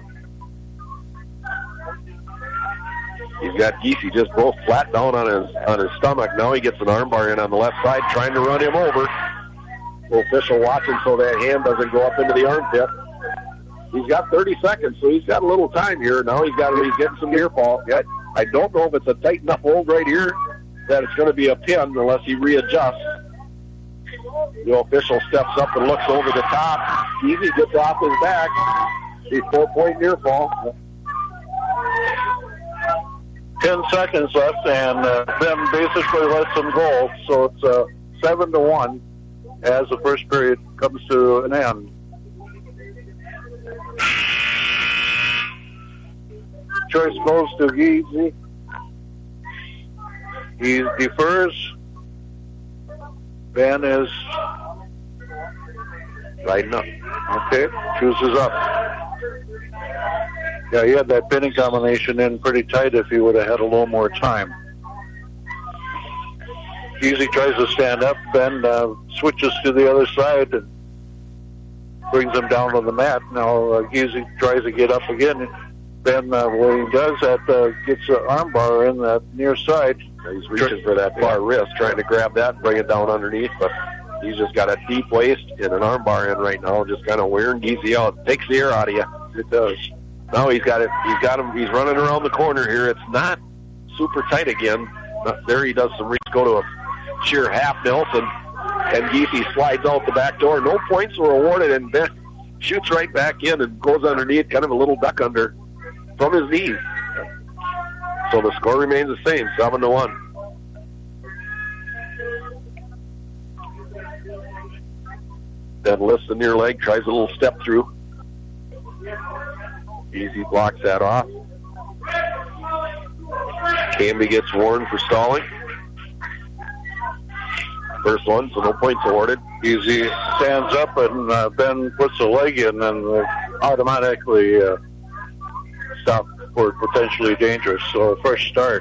He's got Giese just both flat down on his on his stomach. Now he gets an armbar in on the left side, trying to run him over. The official watching so that hand doesn't go up into the armpit. He's got thirty seconds, so he's got a little time here. Now he's got he's getting some near fall. Yet I don't know if it's a tight enough hold right here that it's going to be a pin unless he readjusts. The official steps up and looks over the top. Giese gets off his back. He's four-point near fall. Ten seconds left, and uh, Ben basically lets them go. So it's uh, seven to one as the first period comes to an end. Choice goes to Giese. He defers. Ben is riding up. Okay, chooses up. Yeah, he had that pinning combination in pretty tight if he would have had a little more time. Giese tries to stand up, Ben uh, switches to the other side and brings him down on the mat. Now uh, Giese tries to get up again. Ben, uh, when he does that, uh, gets an armbar in that near side. He's reaching for that far wrist, trying to grab that and bring it down underneath, but he's just got a deep waist and an armbar in right now, just kind of wearing Giese out. Takes the air out of you. It does. Now he's got it. He's got him. He's running around the corner here. It's not super tight again. There he does some reach, go to a sheer half Nelson, and Giese slides out the back door. No points were awarded, and Ben shoots right back in and goes underneath, kind of a little duck under from his knees. So the score remains the same, seven to one. Then lifts the near leg, tries a little step through. Giese blocks that off. Canby gets warned for stalling. First one, so no points awarded. Giese stands up and uh, Ben puts a leg in and uh, automatically uh, stop for potentially dangerous. So first start.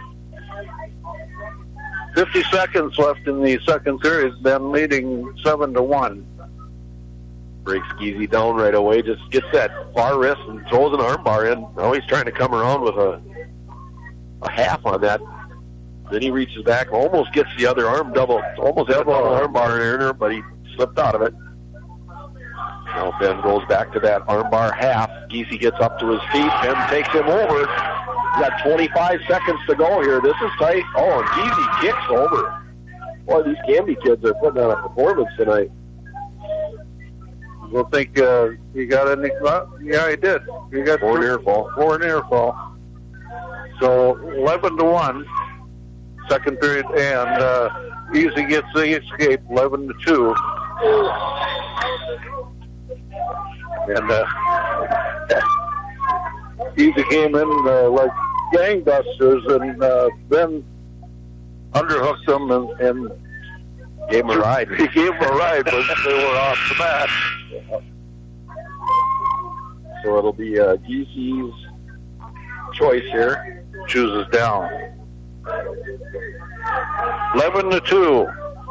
fifty seconds left in the second period. Ben leading seven to one. Breaks Giese down right away. Just gets that far wrist and throws an armbar in. Now he's trying to come around with a a half on that. Then he reaches back, almost gets the other arm double, almost had a double armbar in there, but he slipped out of it. Now Ben goes back to that armbar half. Giese gets up to his feet. Ben takes him over. He's got twenty-five seconds to go here. This is tight. Oh, and Giese kicks over. Boy, these Canby kids are putting on a performance tonight. We'll think uh, he got any. Well, yeah, he did. He got four near fall. Four near fall. So eleven to one, second period, and uh, Giese gets the escape, eleven to two. And uh, Giese came in uh, like gangbusters, and uh, then underhooked them and, and gave him a ride. He gave him a ride, but they were off the mat. So it'll be uh, Giese's choice here. Chooses down. eleven to two.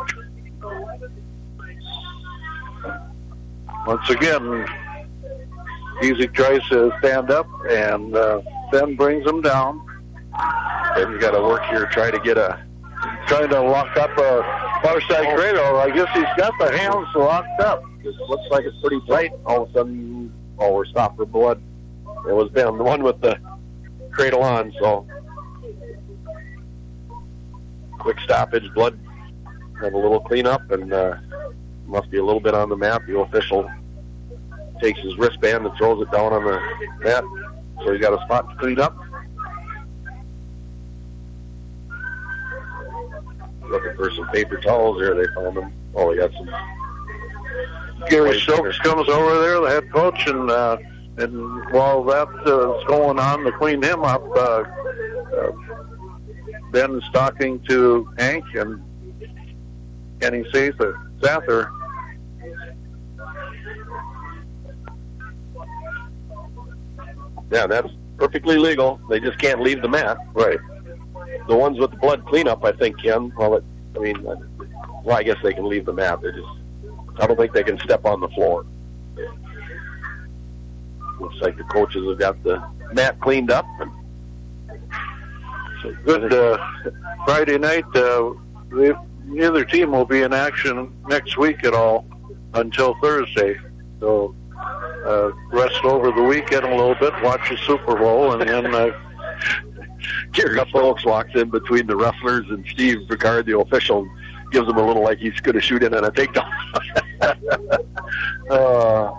Once again, Giese tries to stand up, and uh, Ben brings him down. Ben's got to work here, try to get a... Trying to lock up a far side cradle. I guess he's got the hands locked up. It looks like it's pretty tight. All of a sudden, oh, we're stopped for blood. it was Ben, the one with the cradle on. So quick stoppage, blood, have a little cleanup, and uh, must be a little bit on the mat. The official takes his wristband and throws it down on the mat, so he's got a spot to clean up. Looking for some paper towels there. They found them. Oh, they got some. Gary Stokes comes over there, the head coach, and uh, and while that's uh, going on to clean him up, uh, uh, Ben's talking to Hank and Kenny Sather. Sather. Yeah, that's perfectly legal. They just can't leave the mat. Right. The ones with the blood cleanup, I think, Ken, well, it, I mean, well, I guess they can leave the mat. They just, I don't think they can step on the floor. Looks like the coaches have got the mat cleaned up. And so good uh, Friday night. Uh, they, neither team will be in action next week at all until Thursday. So uh, rest over the weekend a little bit, watch the Super Bowl, and then uh, Gary Stokes walks in between the wrestlers and Steve Brigard, the official, gives him a little like he's going to shoot in on a takedown. uh,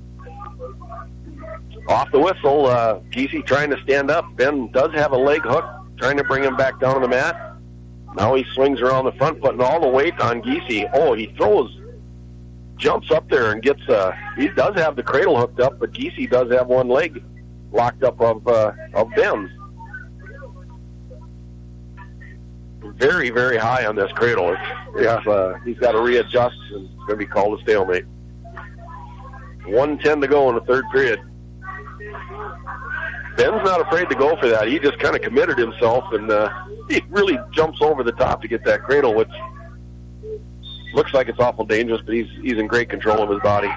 off the whistle, uh, Giese trying to stand up. Ben does have a leg hook, trying to bring him back down on the mat. Now he swings around the front, putting all the weight on Giese. Oh, he throws, jumps up there and gets, uh, he does have the cradle hooked up, but Giese does have one leg locked up of, uh, of Ben's. Very, very high on this cradle. It's, it's, uh, he's got to readjust, and it's going to be called a stalemate. one ten to go in the third period. Ben's not afraid to go for that. He just kind of committed himself, and uh, he really jumps over the top to get that cradle, which looks like it's awful dangerous, but he's he's in great control of his body.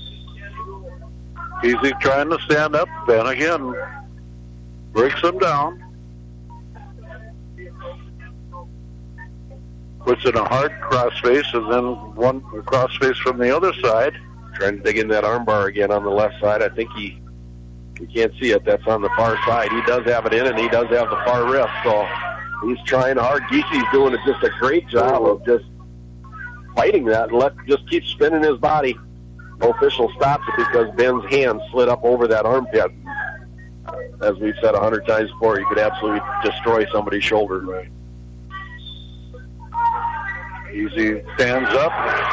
Easy trying to stand up. Ben again breaks him down. Puts in a hard crossface, and then one crossface from the other side. Trying to dig in that armbar again on the left side. I think he, you can't see it, that's on the far side. He does have it in, and he does have the far wrist, so he's trying hard. Giese's doing it just a great job of just fighting that and let just keep spinning his body. The official stops it because Ben's hand slid up over that armpit. As we've said a hundred times before, you could absolutely destroy somebody's shoulder. Right. Easy stands up.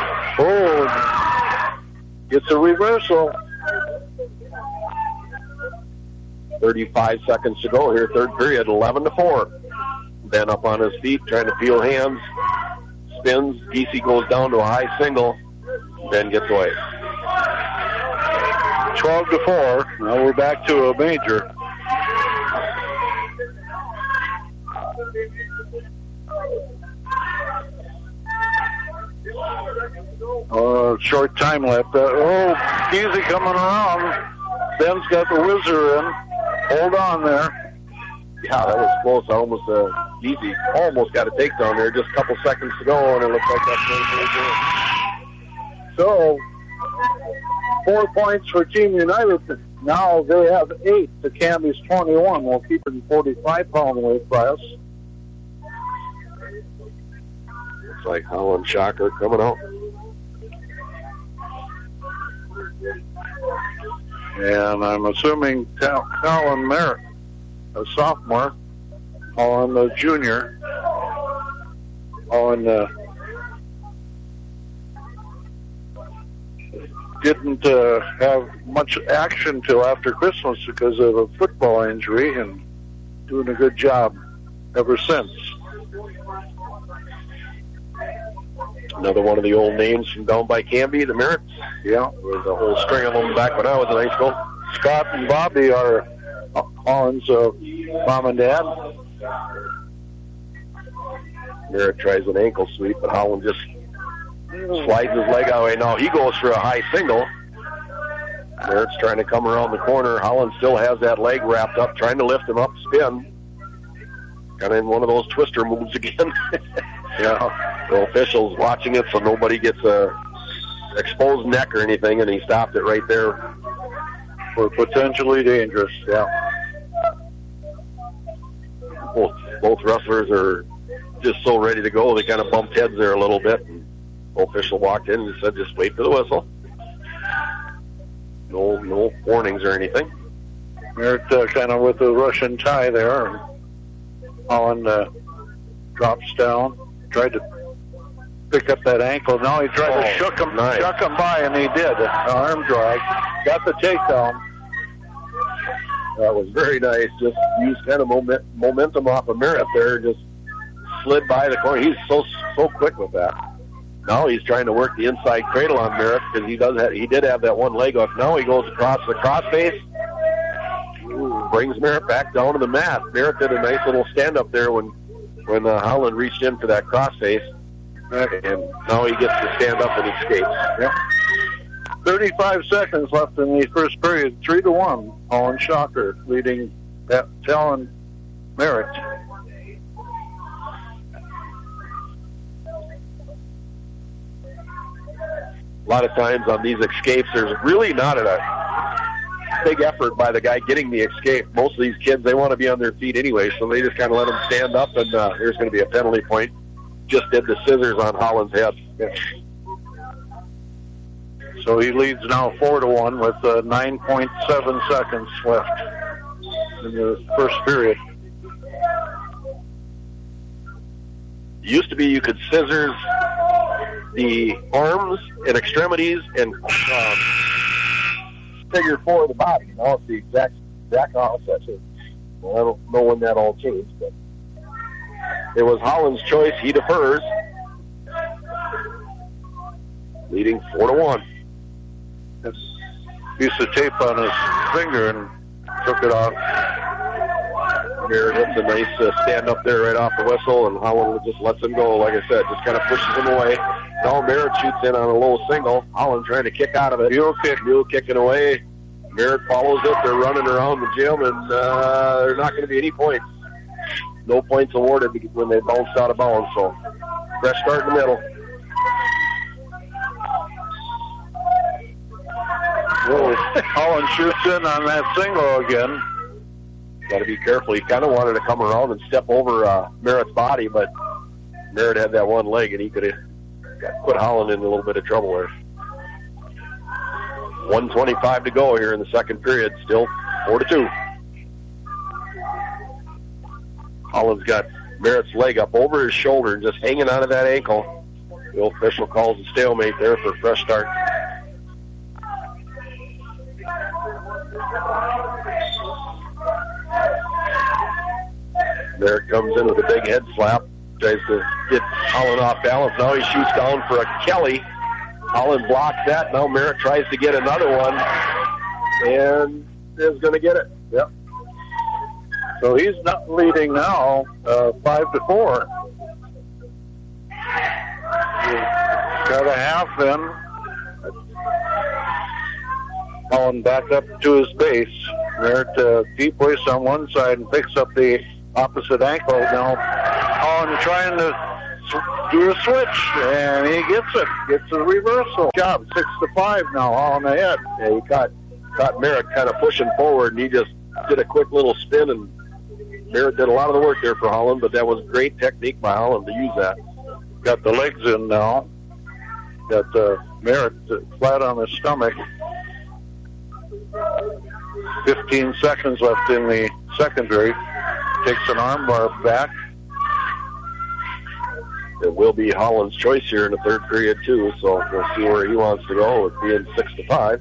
Oh, gets a reversal. thirty-five seconds to go here, third period, eleven to four. Ben up on his feet, trying to feel hands. Spins. Giese goes down to a high single. Ben gets away. twelve to four. Now we're back to a major. Uh, short time left. Uh, oh, Giese coming around. Ben's got the whizzer in. Hold on there. Yeah, that was close. I almost, uh, Giese almost got a takedown there. Just a couple seconds to go, and it looks like that's what So, four points for Team United. Now they have eight to Canby's twenty-one. We'll keep it in forty-five pound weight class. Looks like Holland Shocker coming out. And I'm assuming Cal- Colin Merritt, a sophomore, on the junior, on uh, didn't uh, have much action till after Christmas because of a football injury, and doing a good job ever since. Another one of the old names from down by Canby, the Merritts. Yeah. There's a whole string of them back when I was in high school. Scott and Bobby are Holland's uh, mom and dad. Merritt tries an ankle sweep, but Holland just slides his leg out of the way. Now he goes for a high single. Merritt's trying to come around the corner. Holland still has that leg wrapped up, trying to lift him up, spin. Kind of in one of those twister moves again. Yeah. The officials watching it so nobody gets a exposed neck or anything, and he stopped it right there. were potentially dangerous. Yeah. Both both wrestlers are just so ready to go. They kind of bumped heads there a little bit. And the official walked in and said, "Just wait for the whistle." No, no warnings or anything. Merritt uh, kind of with a Russian tie there, and Holland uh, drops down, tried to pick up that ankle. Now he tried oh, to shuck him, nice. shuck him by, and he did. An arm drag, got the takedown. That was very nice. Just used kind of moment, momentum off of Merritt there. Just slid by the corner. He's so so quick with that. Now he's trying to work the inside cradle on Merritt because he does have, he did have that one leg up. Now he goes across the crossface, brings Merritt back down to the mat. Merritt did a nice little stand up there when when uh, Holland reached in for that crossface, and now he gets to stand up and escapes. Yep. thirty-five seconds left in the first period. Three to one. Holland Shocker leading Talon Merritt. A lot of times on these escapes, there's really not a big effort by the guy getting the escape. Most of these kids, they want to be on their feet anyway, so they just kind of let them stand up, and uh, there's going to be a penalty point. Just did the scissors on Holland's head. Yeah. So he leads now four to one with uh, nine point seven seconds left in the first period. It used to be you could scissors the arms and extremities and um, figure four of the body. Now it's the exact exact opposite. Well, I don't know when that all changed, but it was Holland's choice. He defers, leading four to one. Piece of tape on his finger and took it off. Merritt hits a nice uh, stand up there right off the whistle, and Holland just lets him go. Like I said, just kind of pushes him away. Now Merritt shoots in on a low single. Holland trying to kick out of it. Mule kick, mule kicking away. Merritt follows it. They're running around the gym, and uh, there's not going to be any points. No points awarded when they bounced out of bounds. So fresh start in the middle. Whoa. Holland shoots in on that single again. Got to be careful. He kind of wanted to come around and step over uh, Merritt's body, but Merritt had that one leg, and he could have put Holland in a little bit of trouble there. one twenty-five to go here in the second period. Still four to two. Holland's got Merritt's leg up over his shoulder, just hanging out of that ankle. The official calls a stalemate there for a fresh start. Merritt comes in with a big head slap, tries to get Holland off balance. Now he shoots down for a Kelly. Holland blocks that. Now Merritt tries to get another one, and is going to get it. Yep. So he's not leading now, uh, five to four. Got a half then. Holland back up to his base. Merritt uh, deep waist on one side and picks up the opposite ankle. Now Holland trying to do a switch, and he gets it. Gets a reversal. Job six to five now. Holland ahead. Yeah, he caught caught Merritt kind of pushing forward, and he just did a quick little spin, and Merritt did a lot of the work there for Holland. But that was great technique by Holland to use that. Got the legs in now. Got uh, Merritt flat on his stomach. Fifteen seconds left in the secondary. Takes an armbar back. It will be Holland's choice here in the third period too, so we'll see where he wants to go with being six to five.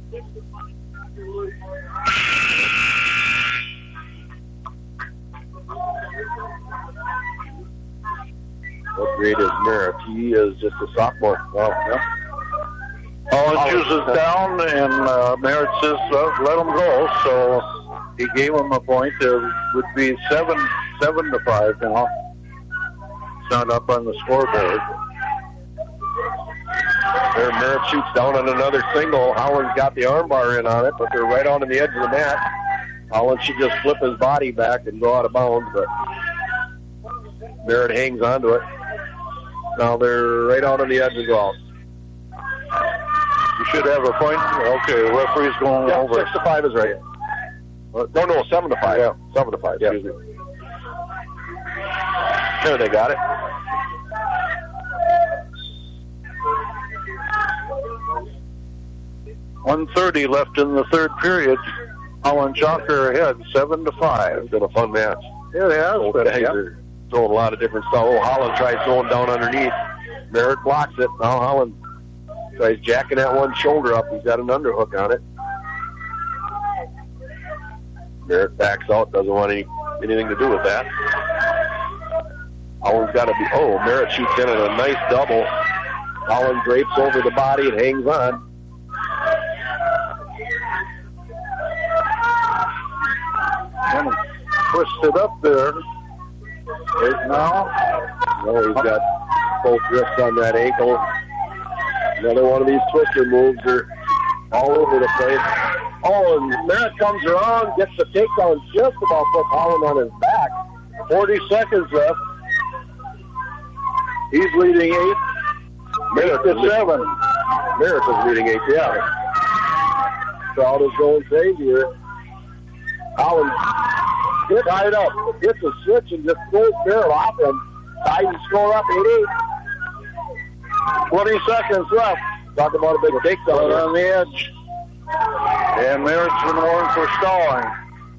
What grade is Merritt? He is just a sophomore. Well, yeah. Holland chooses down, and uh, Merritt says, uh, let him go. So he gave him a point. It would be seven, seven to five now. It's not up on the scoreboard. There, Merritt shoots down on another single. Holland's got the armbar in on it, but they're right on the edge of the mat. Holland should just flip his body back and go out of bounds, but Merritt hangs onto it. Now they're right out on the edge and go out. You should have a point. Okay, the referee's going Yeah, over. six to five is right. Uh, no, no, seven to five. Yeah, seven to five. Yeah. Excuse me. There, they got it. one thirty left in the third period. Holland Shocker ahead, seven to five. It's been a fun match. It has. Both But, guys yeah. are throwing a lot of different stuff. Oh, Holland tries throwing down underneath. Merritt blocks it. Now Holland tries jacking that one shoulder up. He's got an underhook on it. Merritt backs out. Doesn't want any anything to do with that. Holland's got to be. Oh, Merritt shoots in at a nice double. Holland drapes over the body and hangs on. And twisted up there. Right now. No, he's got both wrists on that ankle. Another one of these twister moves are all over the place. Oh, and Merritt comes around, gets the takedown, just about puts Holland on his back. forty seconds left. He's leading eight. Merritt to is seven. Merritt is leading eight, yeah. Crowd is going crazy here. Holland gets tied up, gets a switch, and just throws Merritt off him. Ties the score up eight eight. twenty seconds left. Talk about a big takedown. Right on the edge. And Merritt's been warned for stalling.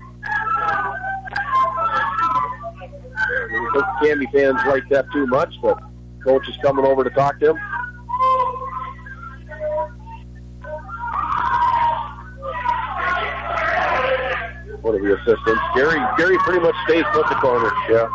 I think Canby fans like that too much, but coach is coming over to talk to him. One of the assistants. Gary Gary pretty much stays put in the corner. Yeah.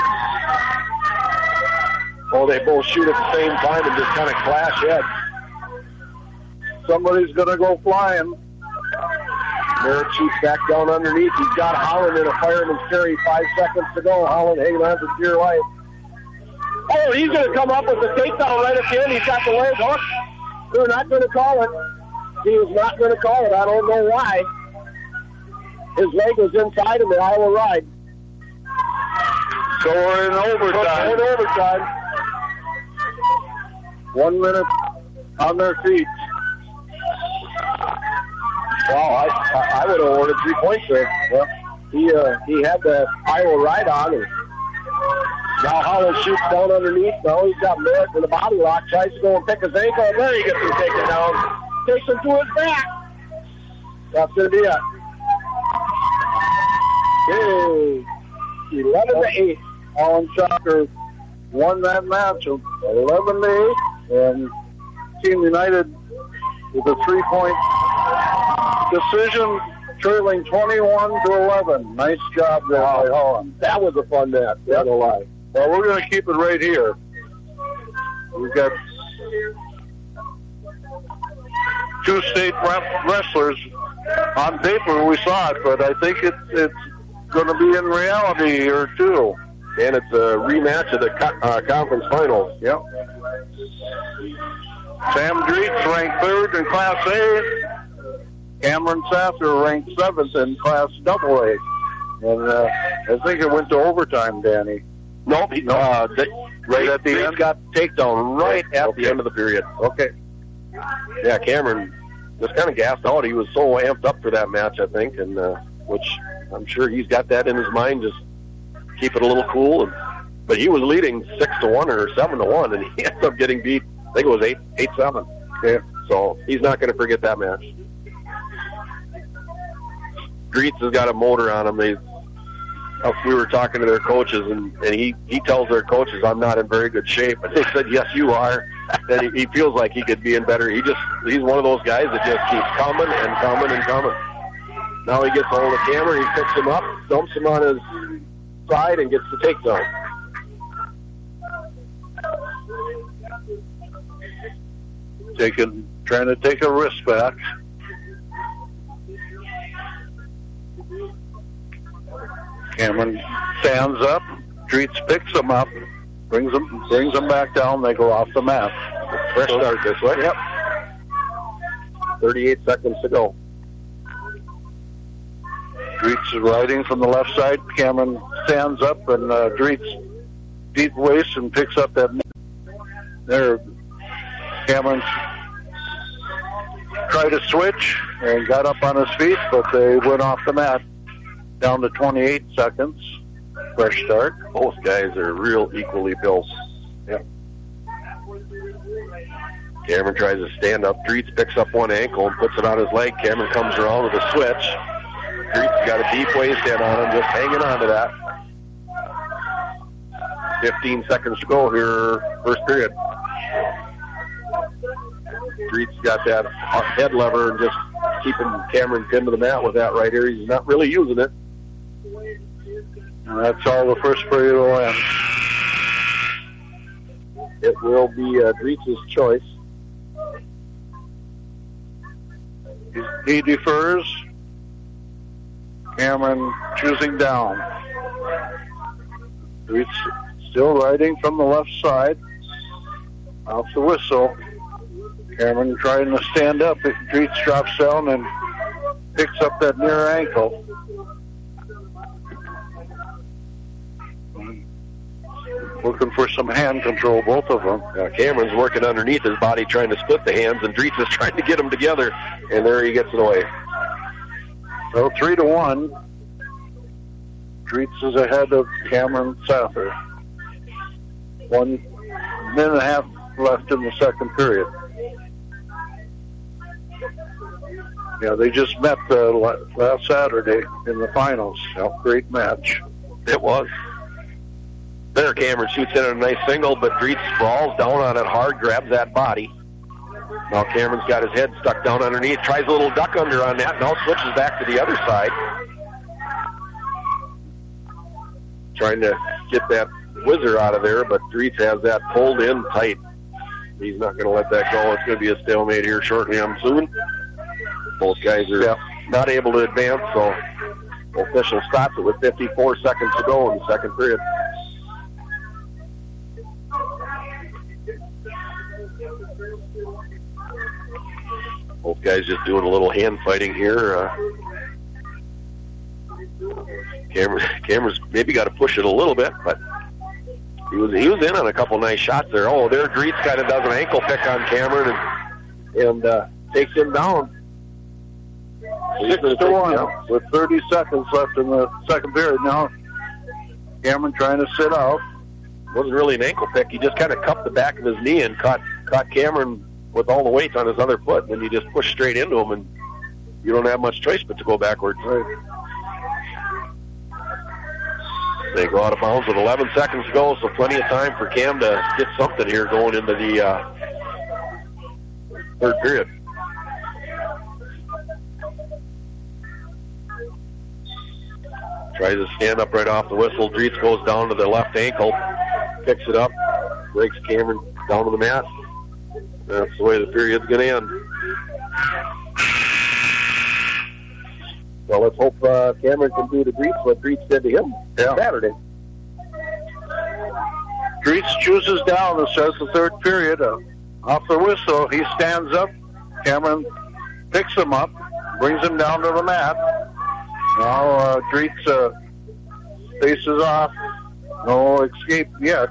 Oh, they both shoot at the same time and just kind of clash heads. Somebody's going to go flying. Merritt shoots back down underneath. He's got Holland in a fireman's carry. Five seconds to go. Holland hanging on for dear life. Oh, he's going to come up with the takedown right at the end. He's got the leg hook. They're not going to call it. He was not going to call it. I don't know why. His leg was inside of the Iowa ride. So we're in overtime. We're in overtime. One minute on their feet. Wow, I I would have awarded three points there. Well, he uh, he had the Iowa ride on, and now Holland shoots down underneath. Now he's got Merritt in the body lock, tries to go and pick his ankle, and there he gets him taken down. Takes him to his back. That's going to be it. Okay, eleven to eight. Holland Shocker won that match of eleven to eight, and Team United with a three-point decision, trailing twenty-one to eleven. Nice job there by Holland. That was a fun match. Not gonna lie. Well, we're going to keep it right here. We've got two state rep- wrestlers. On paper, we saw it, but I think it, it's going to be in reality here, too. And it's a rematch of the co- uh, conference finals. Yep. Sam Dreets ranked third in Class A. Cameron Sasser ranked seventh in Class Double A. And uh, I think it went to overtime, Danny. Nope. He, uh, they, Right at the Dreets end? got takedown right at Okay. the end of the period. Okay. Yeah, Cameron was kind of gassed out. He was so amped up for that match, I think, and uh, which I'm sure he's got that in his mind, just keep it a little cool. And, but he was leading six to one or seven to one, and he ended up getting beat. I think it was eight, eight seven. Yeah. So he's not going to forget that match. Dreets has got a motor on him. They, uh, we were talking to their coaches, and, and he, he tells their coaches, "I'm not in very good shape." And they said, "Yes, you are." And he, he feels like he could be in better. He just he's one of those guys that just keeps coming and coming and coming. Now he gets a hold of the camera, he picks him up, dumps him on his side, and gets the takedown. Taking, trying to take a wrist back. Cameron stands up. Dreets picks him up, brings him, brings him back down. They go off the mat. Fresh start this way. Yep. thirty-eight seconds to go. Dreets is riding from the left side. Cameron stands up, and uh, Dreets deep waist and picks up that. There, Cameron tried to switch and got up on his feet, but they went off the mat. Down to twenty-eight seconds. Fresh start. Both guys are real equally built. Yep. Cameron tries to stand up. Dreetz picks up one ankle and puts it on his leg. Cameron comes around with a switch. Dreetz got a deep waist in on him, just hanging on to that. fifteen seconds to go here, first period. Dreetz got that head lever and just keeping Cameron pinned to the mat with that right here. He's not really using it. And that's all the first period will end. It will be uh, Dreetz's choice. He defers. Cameron choosing down. Dreetz still riding from the left side. Off the whistle. Cameron trying to stand up. Dreetz drops down and picks up that near ankle. Looking for some hand control, both of them. Uh, Cameron's working underneath his body trying to split the hands, and Dreetz is trying to get them together, and there he gets it away. So three to one. Dreetz is ahead of Cameron Sather. One minute and a half left in the second period. Yeah, they just met uh, last Saturday in the finals. Oh, great match. It was. There, Cameron shoots in a nice single, but Dreetz sprawls down on it hard, grabs that body. Now Cameron's got his head stuck down underneath, tries a little duck under on that, now switches back to the other side. Trying to get that whizzer out of there, but Dreetz has that pulled in tight. He's not going to let that go. It's going to be a stalemate here shortly, I'm assuming. Both guys are yeah. not able to advance, so official stops it with fifty-four seconds to go in the second period. Both guys just doing a little hand fighting here. Uh, Cameron, Cameron's maybe got to push it a little bit, but he was he was in on a couple nice shots there. Oh, there Dreetz kind of does an ankle pick on Cameron and and uh, takes him down. Six to one with thirty seconds left in the second period. Now Cameron trying to sit out. Wasn't really an ankle pick. He just kind of cupped the back of his knee and caught caught Cameron with all the weight on his other foot. And then you just push straight into him, and you don't have much choice but to go backwards. Right. They go out of bounds with eleven seconds to go, so plenty of time for Cam to get something here going into the uh, third period. Tries to stand up right off the whistle. Dreetz goes down to the left ankle, picks it up, breaks Cameron down to the mat. That's the way the period's going to end. So let's hope uh, Cameron can do to Dreetz what Dreetz did to him yeah. Saturday. Dreetz chooses down and starts the third period. Uh, off the whistle, he stands up. Cameron picks him up, brings him down to the mat. Now uh, Dreetz uh, faces off. No escape yet.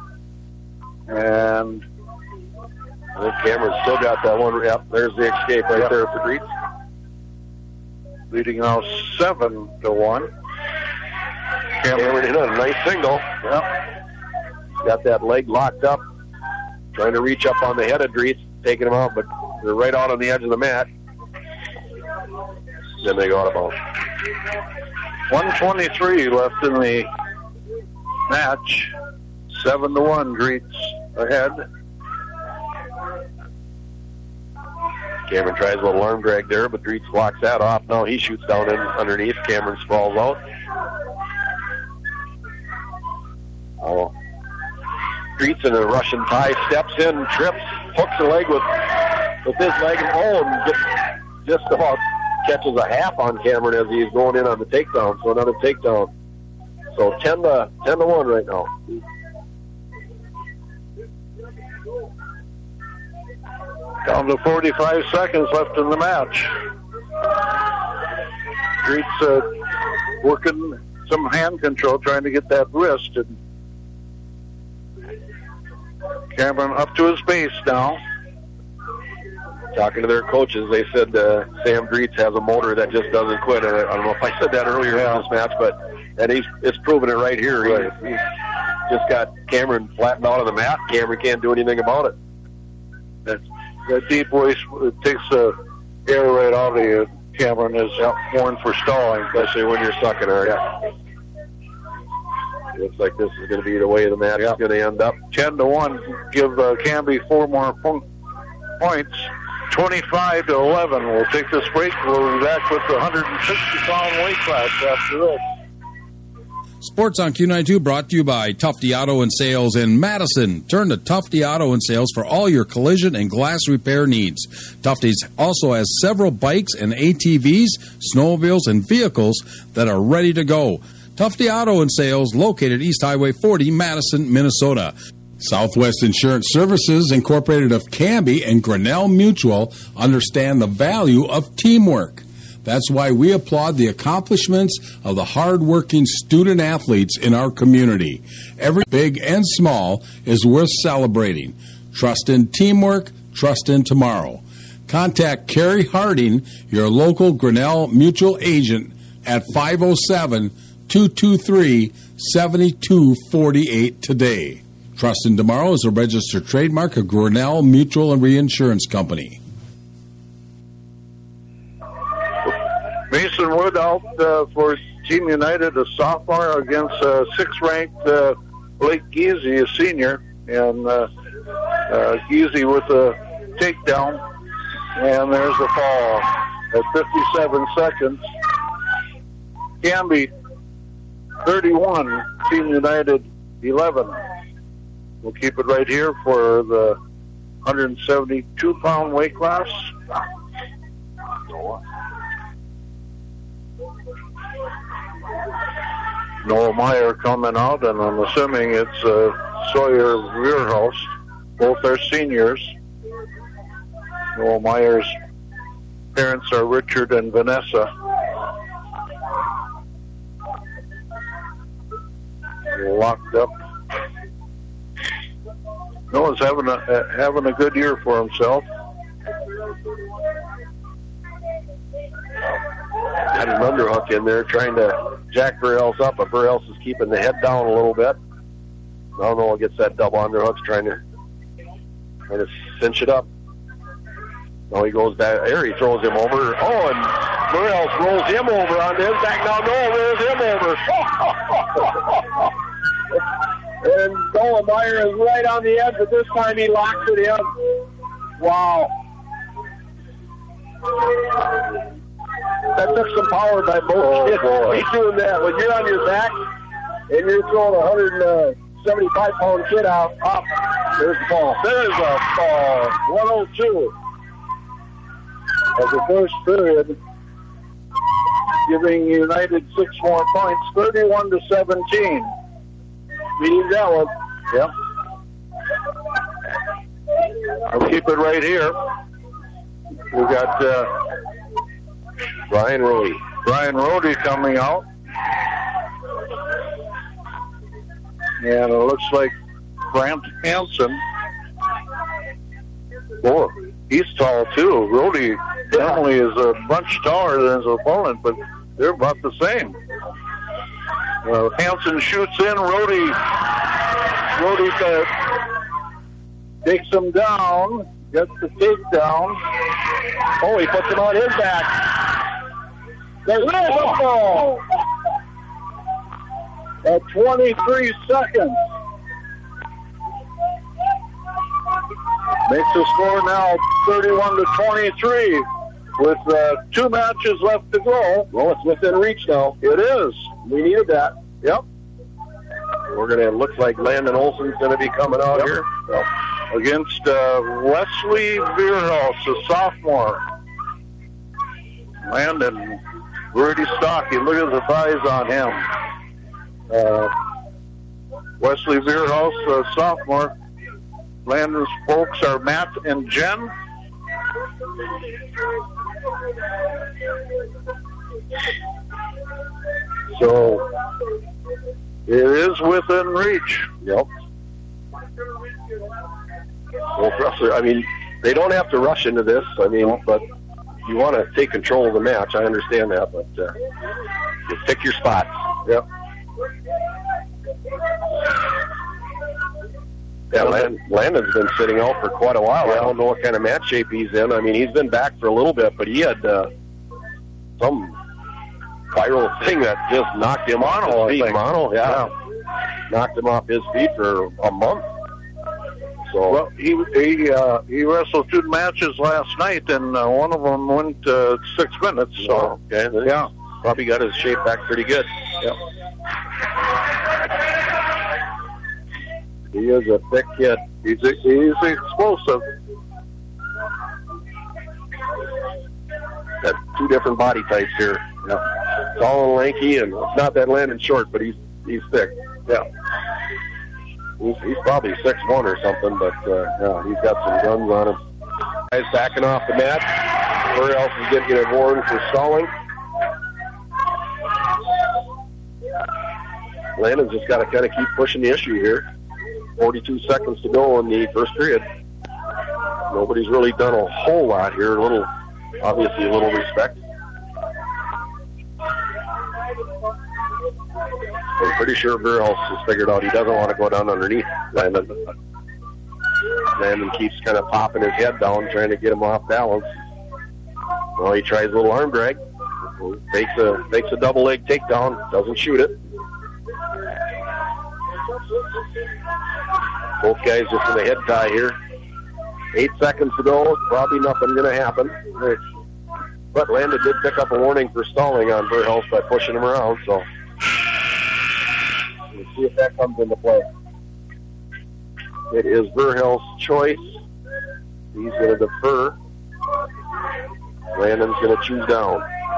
And I think Cameron's still got that one. Yep, there's the escape right yep. there for Dreetz. Leading now seven to one. Cameron in a nice single. Yep. Got that leg locked up. Trying to reach up on the head of Dreetz, taking him out, but they're right out on the edge of the mat. Then they go out of bounds. one twenty-three left in the match. Seven to one, Dreetz ahead. Cameron tries a little arm drag there, but Dreetz blocks that off. Now he shoots down in underneath. Cameron sprawls out. Oh. Dreetz in a Russian tie, steps in, trips, hooks the leg with with his leg, and oh, and just, just about catches a half on Cameron as he's going in on the takedown. So another takedown. So ten to ten to one right now. Down to forty-five seconds left in the match. Dreetz uh, working some hand control, trying to get that wrist. And Cameron up to his base now. talking to their coaches, they said uh, Sam Dreets has a motor that just doesn't quit. And I, I don't know if I said that earlier in this match, but and he's it's proven it right here. Right. He, he's just got Cameron flattened out on the mat. Cameron can't do anything about it. That, that deep waist, it takes the air right out of you. Cameron is warned for stalling, especially when you're sucking her. Yeah. Looks like this is going to be the way the match yeah. is going to end up. ten to one, give uh, Canby four more po- points. twenty-five to eleven. We'll take this break. We'll be back with the one hundred sixty pound weight class after this. Sports on Q ninety-two brought to you by Tufty Auto and Sales in Madison. Turn to Tufty Auto and Sales for all your collision and glass repair needs. Tufty's also has several bikes and A T Vs, snowmobiles, and vehicles that are ready to go. Tufty Auto and Sales, located East Highway forty, Madison, Minnesota. Southwest Insurance Services, Incorporated of Canby and Grinnell Mutual, understand the value of teamwork. That's why we applaud the accomplishments of the hard-working student athletes in our community. Every big and small is worth celebrating. Trust in teamwork, trust in tomorrow. Contact Carrie Harding, your local Grinnell Mutual agent, at five oh seven, two two three, seven two four eight today. Trust in Tomorrow is a registered trademark of Grinnell Mutual and Reinsurance Company. Mason Wood out uh, for Team United, a sophomore, against uh, sixth-ranked uh, Blake Giese, a senior. And uh, uh, Giese with a takedown. And there's a fall at fifty-seven seconds. Canby, thirty-one. Team United, eleven. We'll keep it right here for the one hundred seventy-two pound weight class. Noah Meyer coming out, and I'm assuming it's uh, Sawyer Weirhouse. Both are seniors. Noah Meyer's parents are Richard and Vanessa. Locked up. Noah's having a uh, having a good year for himself. Had an underhook in there trying to jack Burrells up, but Burrells is keeping the head down a little bit. I don't know, gets that double underhooks trying to trying to cinch it up. Now he goes back there, he throws him over. Oh, and Burrells rolls him over on the impact. Now Noah rolls him over. And Noah Meyer is right on the edge, but this time he locks it in. Wow. That took some power by both oh, kids. Boy. He's doing that. When you're on your back and you're throwing a one hundred seventy-five pound kid out, up, there's the ball. There's a ball. one oh two. Of the first period, giving United six more points, thirty-one to seventeen. We need that one. Yep. I'll keep it right here. We've got uh, Brian Rohde. Brian Rohde coming out. And it looks like Grant Hansen. Boy, he's tall too. Rohde normally is a bunch taller than his opponent, but they're about the same. Uh, Hansen shoots in. Rohde, Rohde uh, takes him down, gets the takedown. Oh, he puts him on his back. There's a ball at twenty-three seconds. Makes the score now thirty-one to twenty-three with uh, two matches left to go. Well, it's within reach now. It is. We needed that. Yep. We're going to, it looks like Landon Olson's going to be coming out yep. here. Yep. Against uh, Wesley Veerhouse, a sophomore. Landon, pretty stocky. Look at the thighs on him. Uh, Wesley Veerhouse, a sophomore. Landon's folks are Matt and Jen. So it is within reach. Yep. Well, Wrestler, I mean, they don't have to rush into this. I mean, but you want to take control of the match. I understand that, but uh, you pick your spots. Yep. Yeah, Land, Landon's been sitting out for quite a while. I don't know what kind of match shape he's in. I mean, he's been back for a little bit, but he had uh, some viral thing that just knocked him off his feet. Mono, yeah. yeah. Knocked him off his feet for a month. So, well, he he uh, he wrestled two matches last night, and uh, one of them went uh, six minutes. So, okay, yeah, probably got his shape back pretty good. Yep. He is a thick kid. He's a, he's explosive. Got two different body types here. Yeah. Tall and lanky, and it's not that Landon short, but he's he's thick. Yeah. He's, he's probably six one or something, but uh, yeah, he's got some guns on him. Guys backing off the mat. Where else is getting a warning for stalling? Landon's just got to kind of keep pushing the issue here. forty-two seconds to go in the first period. Nobody's really done a whole lot here. A little, obviously, a little respect. I'm pretty sure Verhulst has figured out he doesn't want to go down underneath Landon. Landon keeps kind of popping his head down, trying to get him off balance. Well, he tries a little arm drag. Takes a takes a double leg takedown. Doesn't shoot it. Both guys just in a head tie here. Eight seconds to go. Probably nothing going to happen. But Landon did pick up a warning for stalling on Verhulst by pushing him around. So we'll see if that comes into play. It is Verhulst's choice. He's going to defer. Landon's going to choose down.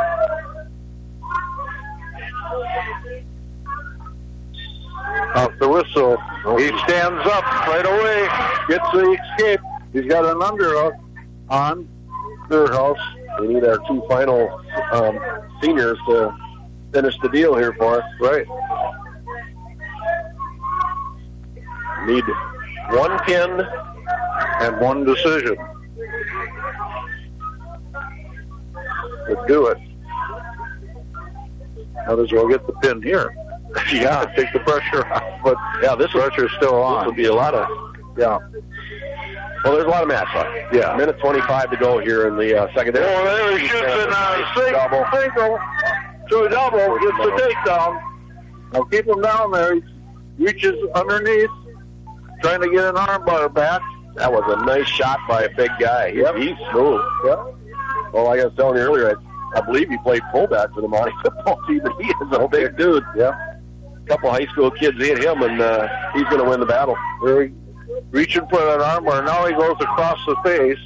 Off the whistle. He stands up right away, gets the escape. He's got an underhook on Verhulst. We need our two final um, seniors to finish the deal here for us. Right. Need one pin and one decision. Let's do it. Might as well get the pin here. Yeah, take the pressure off. But yeah, this pressure's still on. This will be a lot of yeah. Well, there's a lot of match left. Yeah, a minute twenty-five to go here in the uh, second. Oh, there he shoots in a single, single to a double. Gets the takedown. Now keep him down there. He reaches underneath, trying to get an armbar back. That was a nice shot by a big guy. Yep. He's smooth. Yep. Well, like I was telling you earlier, I, I believe he played fullback for the Monty football team, but he is a big dude. Yeah. A couple high school kids hit him, and uh, he's going to win the battle. There he reaching for that armbar. Now he goes across the face.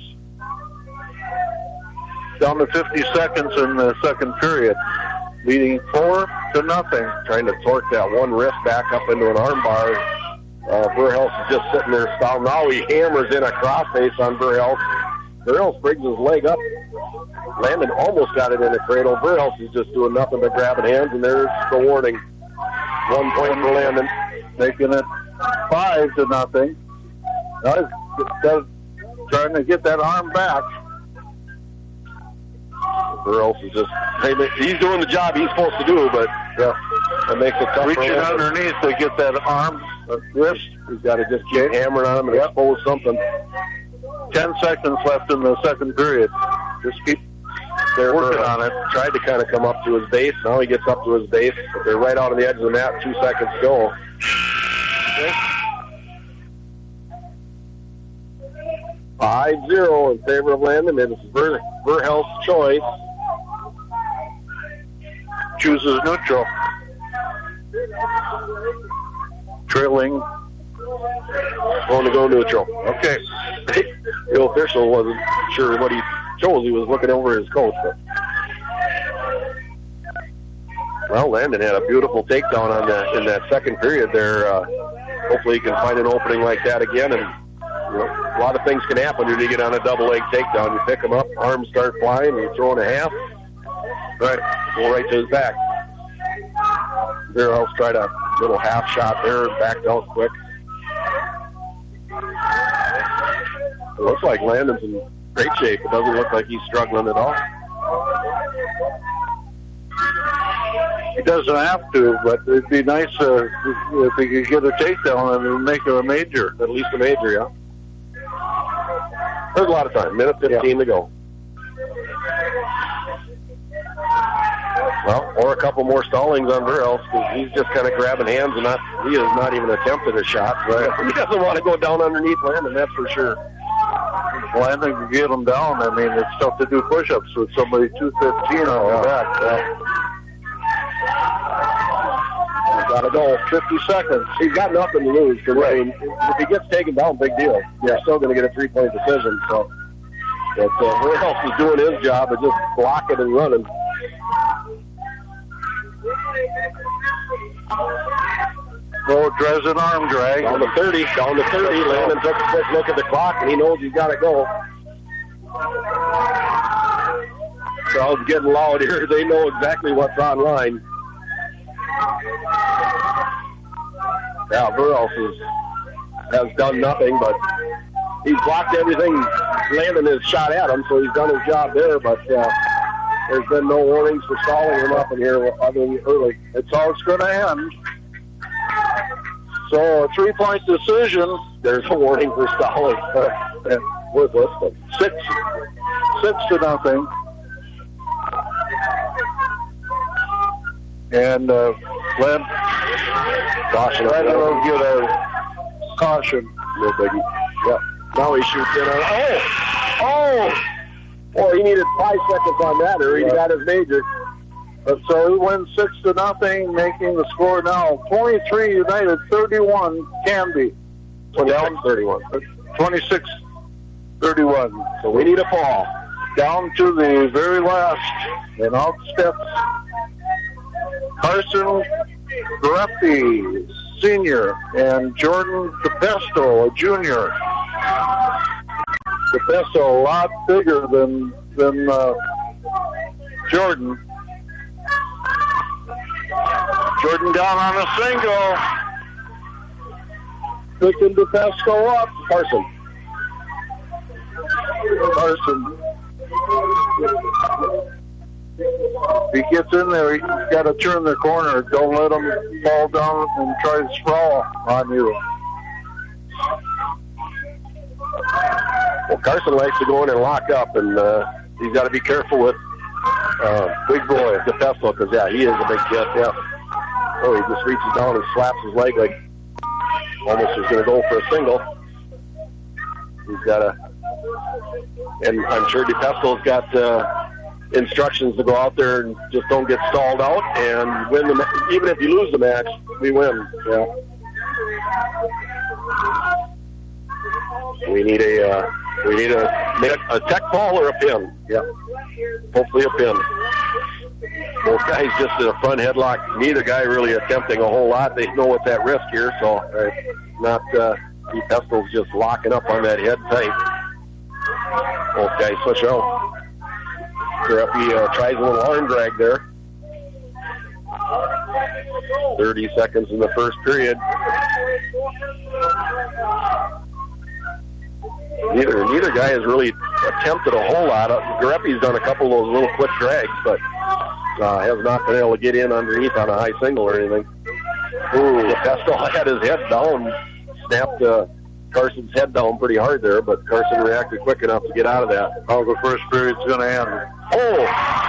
Down to fifty seconds in the second period. Leading four to nothing. Trying to torque that one wrist back up into an armbar. Uh, Verhulst is just sitting there stalled. Now he hammers in a crossface on Verhulst. Verhulst brings his leg up. Landon almost got it in the cradle. Verhulst is just doing nothing but grabbing hands, and there's the warning. One point for Landon. Making it five to nothing. Now he's trying to get that arm back. Verhulst is just, he's doing the job he's supposed to do, but yeah, that makes it tough. Reaching underneath to get that arm, uh, wrist. He's got to just keep hammering on him and yep. expose something. Ten seconds left in the second period. Just keep they're working on it. Tried to kind of come up to his base. Now he gets up to his base. But they're right out on the edge of the mat. Two seconds to go. Okay. five zero in favor of Landon. It is Ver, Verhulst's choice. Chooses neutral. Trailing. Going to go neutral. Okay. The official wasn't sure what he chose. He was looking over his coach. But. Well, Landon had a beautiful takedown on that in that second period there. Uh, hopefully he can find an opening like that again. And you know, a lot of things can happen when you get on a double leg takedown. You pick him up, arms start flying, you throw in a half. Right, go right to his back. Verhulst tried a little half shot there and backed out quick. It looks like Landon's in great shape. It doesn't look like he's struggling at all. He doesn't have to, but it'd be nice uh, if he could get a takedown and make it a major. At least a major, yeah. There's a lot of time. Minute fifteen yeah. to go. Well, or a couple more stallings on Burrells, because he's just kind of grabbing hands and not, he has not even attempted a shot. Right? He doesn't want to go down underneath Landon, that's for sure. Landon can get him down. I mean, it's tough to do push-ups with somebody two fifteen on your back. Yeah. He's got to go. fifty seconds. He's got nothing to lose, because right. I mean, if he gets taken down, big deal. You're still going to get a three-point decision. So, but uh, Burrells is doing his job of just blocking and running. Go Dresden arm drag. Down to thirty, down to thirty. Landon took a quick look at the clock, and he knows he's got to go. Crowd's getting loud here. They know exactly what's on line. Yeah, Burrells is, has done nothing, but he's blocked everything Landon has shot at him, so he's done his job there, but uh, there's been no warnings for stalling or nothing here other than early. It's all it's going to end. So a three-point decision. There's a warning for stalling. Worthless, but six, six to nothing. And uh, Len, caution. Right will get a caution. No biggie. Yeah. Now he shoots in on. Oh, oh. Boy, he needed five seconds on that, or he yeah. got his major. But so he wins six to nothing, making the score now twenty-three United, thirty-one Canby. twenty-six thirty-one. twenty-six thirty-one. So we need a fall. Down to the very last, and out steps Carson Greppy, senior, and Jordan DePesto, a junior. DePesto a lot bigger than than uh, Jordan. Jordan down on a single. Picking DePesto up. Carson. Carson. If he gets in there, he's got to turn the corner. Don't let him fall down and try to sprawl on you. Well, Carson likes to go in and lock up, and uh, he's got to be careful with uh, big boy DePesto, because, yeah, he is a big kid, yeah. Oh, he just reaches down and slaps his leg like almost is going to go for a single. He's got a, and I'm sure DePesto's got uh, instructions to go out there and just don't get stalled out and win the ma- even if you lose the match, we win. Yeah. We need a uh, we need a a tech ball or a pin. Yeah. Hopefully a pin. Both guys just in a front headlock. Neither guy really attempting a whole lot. They know what's at risk here, so uh, not uh, DePesto's just locking up on that head tight. Both guys switch out. Greppy uh, tries a little arm drag there. thirty seconds in the first period. Neither neither guy has really attempted a whole lot. Greppy's done a couple of those little quick drags, but uh, has not been able to get in underneath on a high single or anything. Ooh, DePesto had his head down, snapped uh, Carson's head down pretty hard there, but Carson reacted quick enough to get out of that. How the first period's going to end. Oh!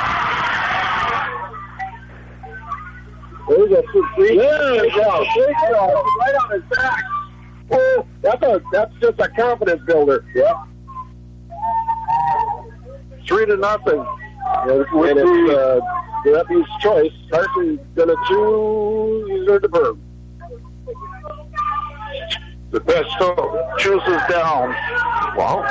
There's a three. There you go. Right on his back. Oh, that's a that's just a confidence builder. Yeah. Three to nothing. Yeah, and it's uh, Greppy's choice. Carson's gonna choose or defer. DePesto chooses down. Wow.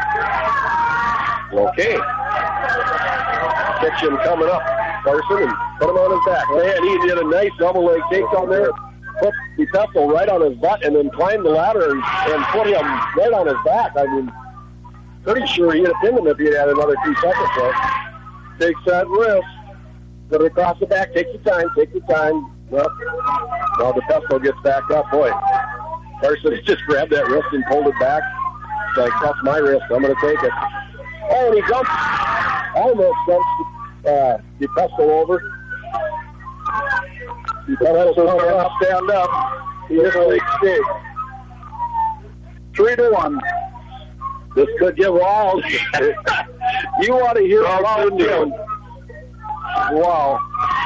Okay. Catch him coming up, Carson, and put him on his back. Man, he did a nice double leg takedown there. Put DePesto right on his butt and then climbed the ladder and, and put him right on his back. I mean, pretty sure he'd have pinned him if he had had another two seconds left. Takes that risk. Put it across the back. Take your time. Take your time. Well, now DePesto gets back up. Boy, Carson just grabbed that wrist and pulled it back. I cuffed my wrist. I'm going to take it. Oh, and he jumps. Almost jumps uh, DePestel over. DePestel cannot stand up. He just makes big. Three to one. This could get wild. You want to hear about him. Wow.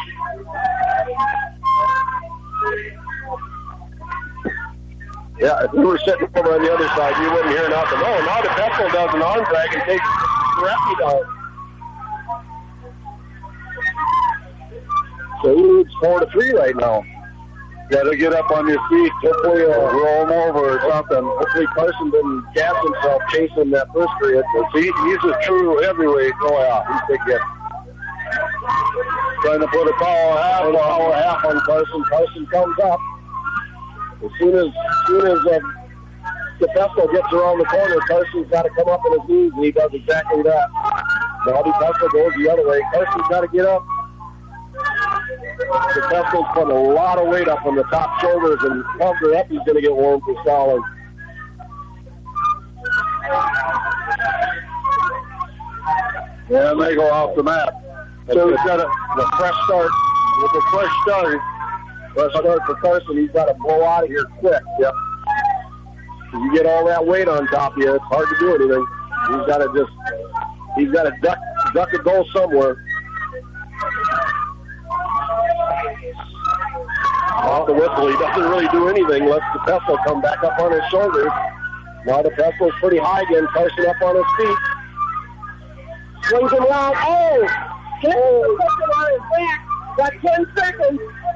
Yeah, if we were sitting over on the other side, you wouldn't hear nothing. Oh, now DePestel does an arm drag and takes Reppy down. So he leads four to three right now. Got to get up on your feet. Hopefully, uh, roll him over or something. Hopefully, Carson didn't gas himself chasing that first period. He, he's a true heavyweight. Oh, yeah, he's big hit. Trying to put a power half on, power half on Carson. Carson comes up. As soon as, as soon as uh, DePestel gets around the corner, Carson's got to come up on his knees, and he does exactly that. Now DePestel goes the other way. Carson's got to get up. DePestel's put a lot of weight up on the top shoulders, and Parker Eppy's going to get warm for solid. Yeah, and they go off the mat. So he's got a, a fresh start. With a fresh start, fresh start for Carson. He's got to blow out of here quick. Yep. If you get all that weight on top of you, it's hard to do anything. He's got to just, he's got to duck, duck a goal somewhere. Off the whistle, he doesn't really do anything. Lets DePestel come back up on his shoulders. Now DePestel's pretty high again. Carson up on his feet. Swings him around. Oh! Gets oh. him on his back. Got ten seconds.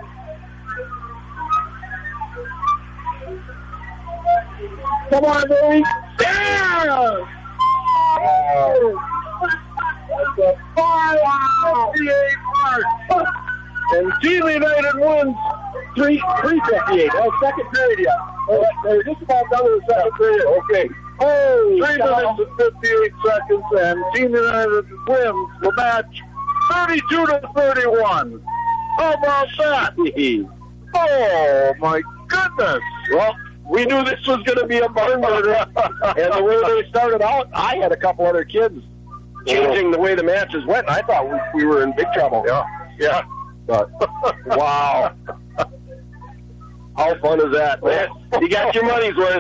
Come on, baby. Down! Oh! That's a five fifty-eight mark. And Team United wins three three fifty-eight. Oh, second period yet. Oh, they're just about done with the second period. Okay. Oh, three minutes and fifty-eight seconds, and Team United wins the match thirty-two to thirty-one. How about that? Oh, my goodness. Well, we knew this was going to be a barn burner. And the way they started out, I had a couple other kids changing the way the matches went. I thought we, we were in big trouble. Yeah, yeah. But, wow. How fun is that, man? You got your money's worth.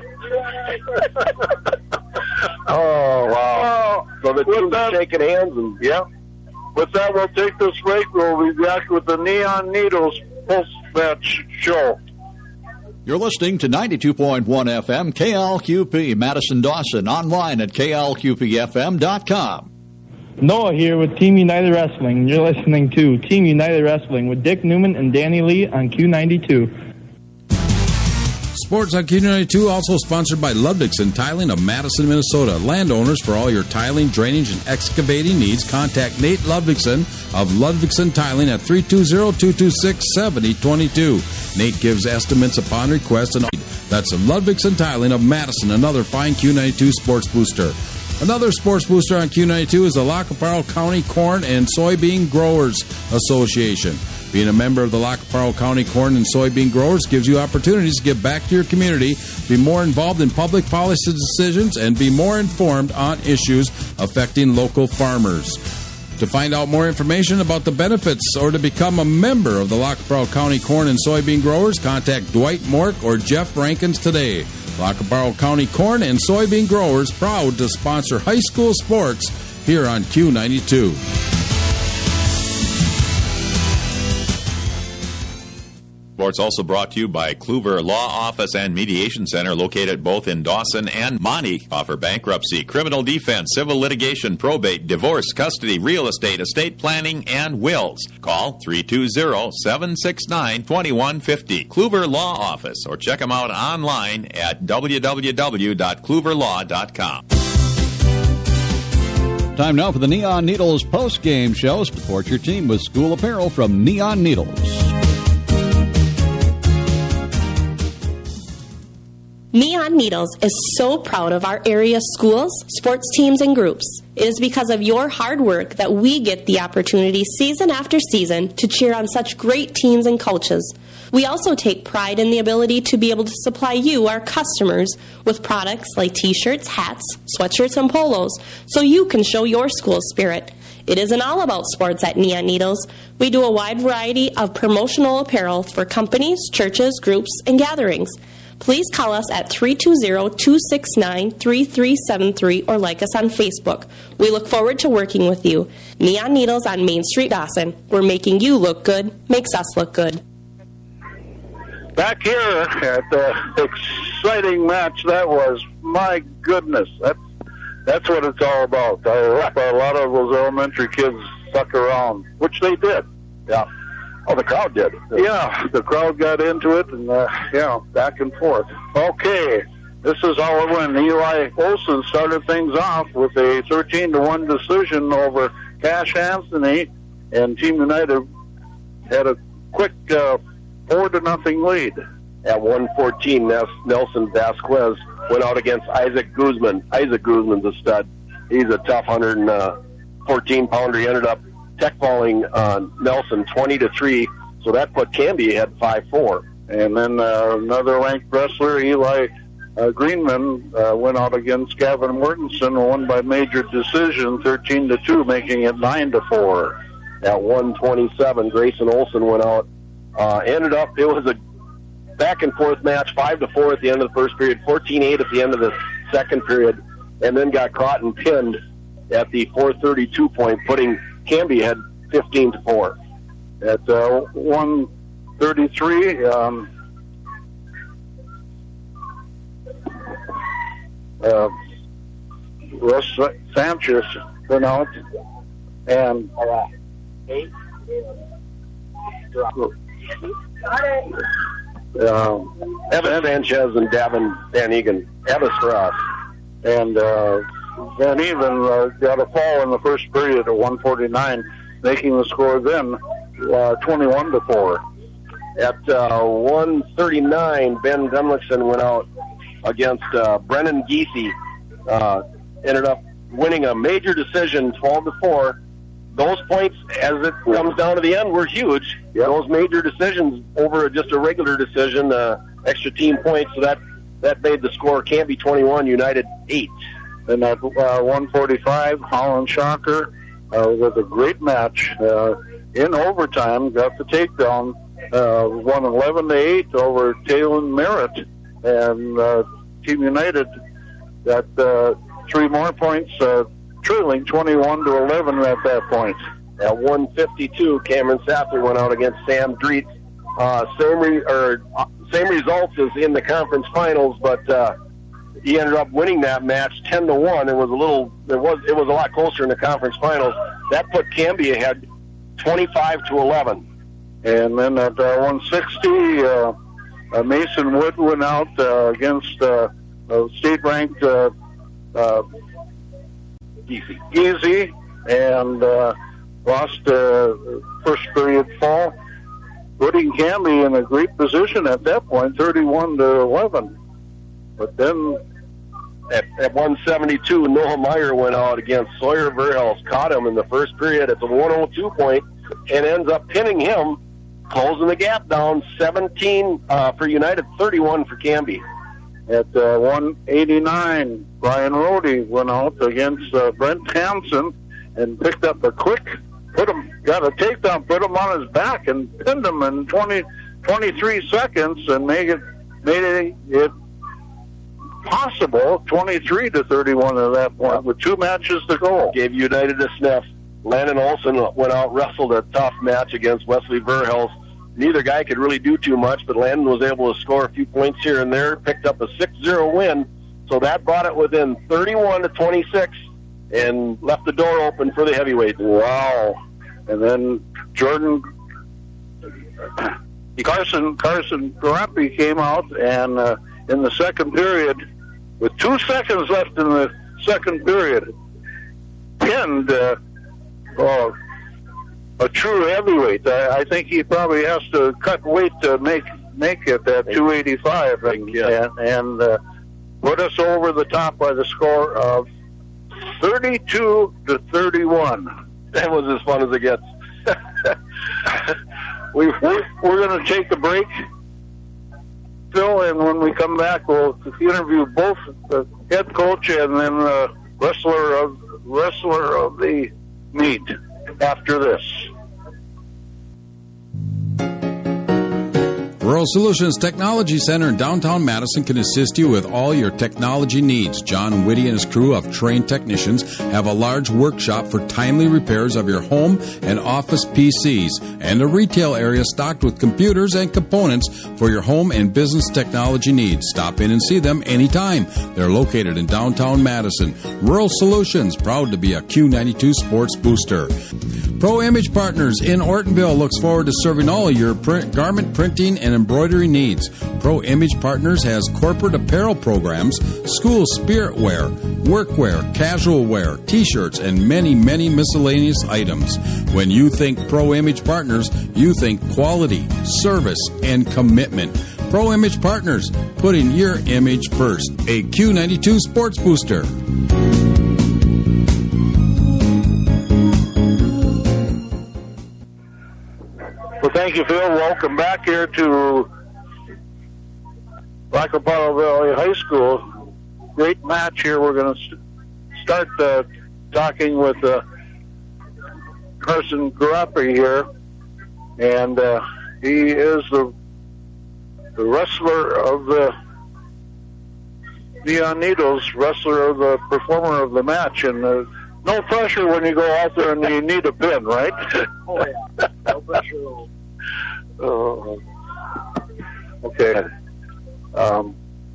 Oh, wow. So the team's that, shaking hands. And yeah. With that, we'll take this break. We'll be back with the Neon Needles post-match show. You're listening to ninety-two point one F M, K L Q P, Madison Dawson, online at K L Q P F M dot com. Noah here with Team United Wrestling. You're listening to Team United Wrestling with Dick Newman and Danny Lee on Q ninety-two. Sports on Q ninety-two also sponsored by Ludvigsen Tiling of Madison, Minnesota. Landowners, for all your tiling, drainage, and excavating needs, contact Nate Ludvigsen of Ludvigsen Tiling at three two zero, two two six, seven zero two two. Nate gives estimates upon request, and that's Ludvigsen Tiling of Madison, another fine Q ninety-two sports booster. Another sports booster on Q ninety-two is the Lackaparle County Corn and Soybean Growers Association. Being a member of the Lackaparle County Corn and Soybean Growers gives you opportunities to give back to your community, be more involved in public policy decisions, and be more informed on issues affecting local farmers. To find out more information about the benefits or to become a member of the Lackaparle County Corn and Soybean Growers, contact Dwight Mork or Jeff Rankins today. Lackaparle County Corn and Soybean Growers, proud to sponsor high school sports here on Q ninety-two. Sports also brought to you by Kluver Law Office and Mediation Center, located both in Dawson and Monty. Offer bankruptcy, criminal defense, civil litigation, probate, divorce, custody, real estate, estate planning, and wills. Call three two zero, seven six nine, two one five zero. Kluver Law Office, or check them out online at w w w dot kluver law dot com. Time now for the Neon Needles post-game show. Support your team with school apparel from Neon Needles. Neon Needles is so proud of our area schools, sports teams, and groups. It is because of your hard work that we get the opportunity season after season to cheer on such great teams and coaches. We also take pride in the ability to be able to supply you, our customers, with products like t-shirts, hats, sweatshirts, and polos, so you can show your school spirit. It isn't all about sports at Neon Needles. We do a wide variety of promotional apparel for companies, churches, groups, and gatherings. Please call us at three two zero, two six nine, three three seven three or like us on Facebook. We look forward to working with you. Neon Needles on Main Street, Dawson. We're making you look good, makes us look good. Back here at the exciting match that was, my goodness, that's, that's what it's all about. I hope a lot of those elementary kids stuck around, which they did. Yeah. Oh, the crowd did. Yeah, the crowd got into it, and, uh, yeah, back and forth. Okay, this is how it went. Eli Olson started things off with a thirteen to one decision over Cash Anthony, and Team United had a quick uh, four to nothing lead. At one fourteen, Nelson Vasquez went out against Isaac Guzman. Isaac Guzman's a stud. He's a tough one hundred fourteen pounder. He ended up tech balling uh, Nelson twenty to three, so that put Canby ahead five four. And then uh, another ranked wrestler, Eli uh, Greenman, uh, went out against Gavin Mortensen and won by major decision, thirteen to two, making it nine to four. At one twenty-seven, Grayson Olson went out. Uh, ended up, it was a back and forth match, five to four at the end of the first period, fourteen eight at the end of the second period, and then got caught and pinned at the four thirty-two point, putting Canby ahead fifteen to four. At uh, one thirty-three, um, uh, Russ Sanchez went out, and uh, eight. Um, Evan Sanchez and Davin Van Egan, Evis for us. And uh, Van Even uh, got a fall in the first period at one forty-nine, making the score then uh, twenty-one to four. At uh, one thirty-nine, Ben Gunlickson went out against uh, Brennan Giese. Uh, ended up winning a major decision, twelve to four. Those points, as it comes down to the end, were huge. Yep. Those major decisions over just a regular decision, uh, extra team points, so that, that made the score Canby twenty-one, United eight. And at uh, one forty-five, Holland Shocker uh, with a great match uh, in overtime, got the takedown, uh, won eleven to eight over Talon Merritt, and uh, Team United got uh, three more points, uh, trailing twenty-one to eleven at that point. At one fifty-two, Cameron Safter went out against Sam Dreet. Uh, same, re- or, uh, same results as in the conference finals, but uh, he ended up winning that match ten to one. It was a little, it was, it was a lot closer in the conference finals. That put Canby ahead twenty-five to eleven. And then at uh, one sixty, uh, uh, Mason Wood went out uh, against uh, uh, state-ranked uh, uh, Easy. Easy, and uh, lost uh, first period fall, putting Canby in a great position at that point, thirty-one to eleven. But then at, at one seventy-two, Noah Meyer went out against Sawyer Verhelst, caught him in the first period at the one oh two point, and ends up pinning him, closing the gap down seventeen uh, for United, thirty-one for Canby. At uh, one eighty-nine, Brian Rohde went out against uh, Brent Hansen and picked up a quick, put him, got a takedown, put him on his back, and pinned him in twenty, twenty-three seconds, and made it made it, it possible, twenty-three to thirty-one at that point, with two matches to go. Gave United a sniff. Landon Olson went out, wrestled a tough match against Wesley Verhelst. Neither guy could really do too much, but Landon was able to score a few points here and there, picked up a six zero win, so that brought it within thirty-one to twenty-six and left the door open for the heavyweights. Wow. And then Jordan Carson Carson Garapi came out, and uh, in the second period, with two seconds left in the second period, pinned uh, oh, a true heavyweight. I, I think he probably has to cut weight to make make it at two eighty-five, and yeah. and, and uh, put us over the top by the score of thirty-two to thirty-one. That was as fun as it gets. we, we're, we're going to take a break, Phil, and when we come back, we'll interview both the head coach and then the wrestler of wrestler of the meet after this. Rural Solutions Technology Center in downtown Madison can assist you with all your technology needs. John Whitty and his crew of trained technicians have a large workshop for timely repairs of your home and office P Cs and a retail area stocked with computers and components for your home and business technology needs. Stop in and see them anytime. They're located in downtown Madison. Rural Solutions, proud to be a Q ninety-two sports booster. Pro Image Partners in Ortonville looks forward to serving all of your print, garment printing and embroidery needs. Pro Image Partners has corporate apparel programs, school spirit wear, workwear, casual wear, t-shirts, and many, many miscellaneous items. When you think Pro Image Partners, you think quality, service, and commitment. Pro Image Partners, putting your image first. A Q ninety-two sports booster. Well, thank you, Phil. Welcome back here to Lackawanna Valley High School. Great match here. We're going to st- start uh, talking with uh, Carson Garapri here, and uh, he is the the wrestler of the Neon Needles, wrestler of the performer of the match, and uh, no pressure when you go out there and you need a pin, right? Oh, yeah. No pressure at all. Uh, okay. Um,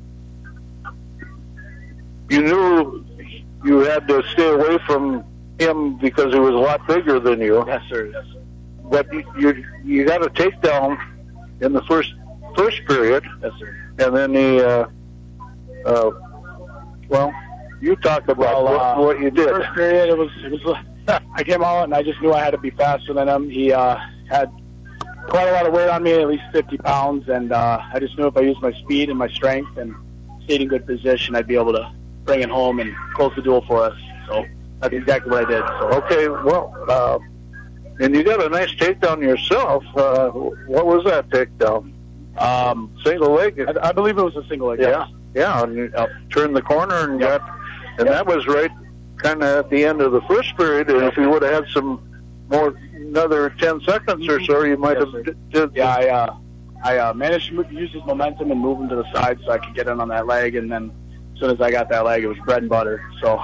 you knew you had to stay away from him because he was a lot bigger than you. Yes, sir. Yes, sir. But you you, you got a takedown in the first first period. Yes, sir. And then the uh, uh, well, you talked about well, what, uh, what you did. First period, it was it was. I came out and I just knew I had to be faster than him. He uh, had quite a lot of weight on me, at least fifty pounds, and uh, I just knew if I used my speed and my strength and stayed in good position, I'd be able to bring it home and close the duel for us. So that's exactly what I did. So. Okay, well, uh, and you got a nice takedown yourself. Uh, what was that takedown? Um, single leg? I, I believe it was a single leg. Yeah, yeah, and you yep. turned the corner and yep. got, and yep. that was right kind of at the end of the first period, and if you would have had some more, another ten seconds or so, you might yes, have sir. did. Yeah, I, uh, I uh, managed to move, use his momentum and move him to the side so I could get in on that leg, and then as soon as I got that leg, it was bread and butter. So.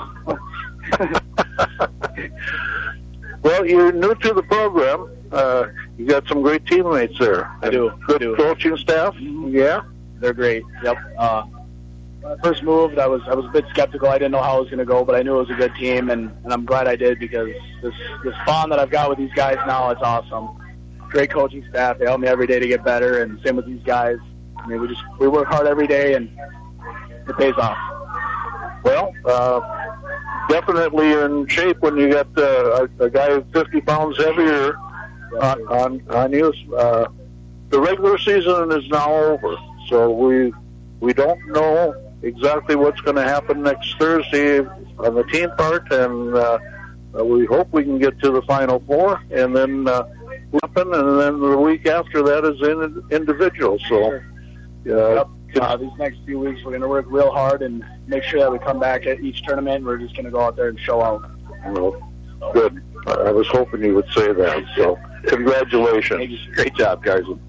Well, you're new to the program. Uh, you got some great teammates there. I do. Good I do. coaching staff. Mm-hmm. Yeah, they're great. Yep. Uh, when I first moved, I was I was a bit skeptical. I didn't know how it was going to go, but I knew it was a good team, and, and I'm glad I did because this this bond that I've got with these guys now, it's awesome. Great coaching staff. They help me every day to get better, and same with these guys. I mean, we just we work hard every day, and it pays off. Well, uh, definitely in shape when you got uh, a, a guy fifty pounds heavier on, on, on you. Uh, the regular season is now over, so we we don't know exactly what's going to happen next Thursday on the team part, and uh, we hope we can get to the Final Four, and then uh, happen, and then the week after that is in individual. So, uh, yep. Uh, these next few weeks, we're going to work real hard and make sure that we come back at each tournament. We're just going to go out there and show out. Well, good. I was hoping you would say that. So, congratulations. Great job, Carson.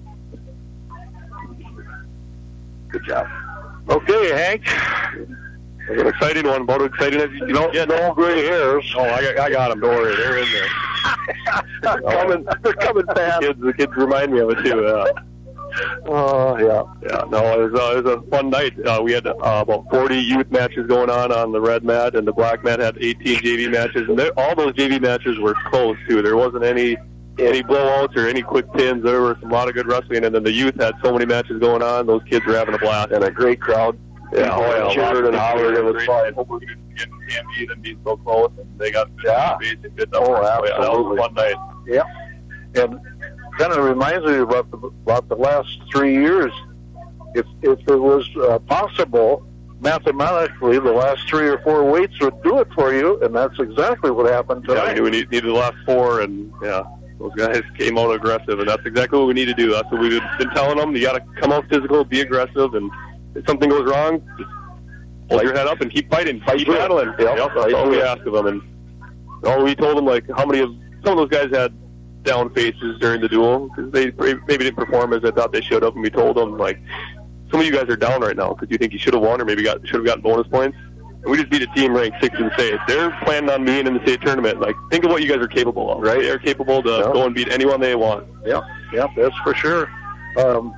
Good job. Okay, Hank. An exciting one, about as exciting as you know. Get. No gray hairs. Oh, I got, I got them. Don't worry, they're in there. they're coming, they're coming fast. The kids, the kids remind me of it too. Uh, Oh, uh, yeah. Yeah, no, it was, uh, it was a fun night. Uh, we had uh, about forty youth matches going on on the red mat, and the black mat had eighteen J V matches, and they, all those J V matches were close, too. There wasn't any any blowouts or any quick pins. There was a lot of good wrestling, and then the youth had so many matches going on. Those kids were having a blast. And a great crowd. Yeah, oh, yeah, cheered and hollered. It was fun. Hope we're going to get Stampede and be so close, and they got yeah. good, good numbers. Oh, absolutely. So, yeah, that was a fun night. Yeah. And kind of reminds me about the, about the last three years. If if it was uh, possible, mathematically, the last three or four weights would do it for you, and that's exactly what happened tonight. Yeah, we needed the last four, and yeah, Those guys came out aggressive, and that's exactly what we need to do. That's what we've been telling them. You got to come out physical, be aggressive, and if something goes wrong, just hold your head up and keep fighting, keep battling. Yep. Yep. That's all we ask of them. And all we told them, like, how many of some of those guys had down faces during the duel because they maybe didn't perform as I thought they should have, and we told them, like, some of you guys are down right now because you think you should have won or maybe got should have gotten bonus points. And we just beat a team ranked sixth in the state. They're planning on being in the state tournament. Like, think of what you guys are capable of, right? They're capable to yeah. go and beat anyone they want. Yeah, yeah, that's for sure. Um,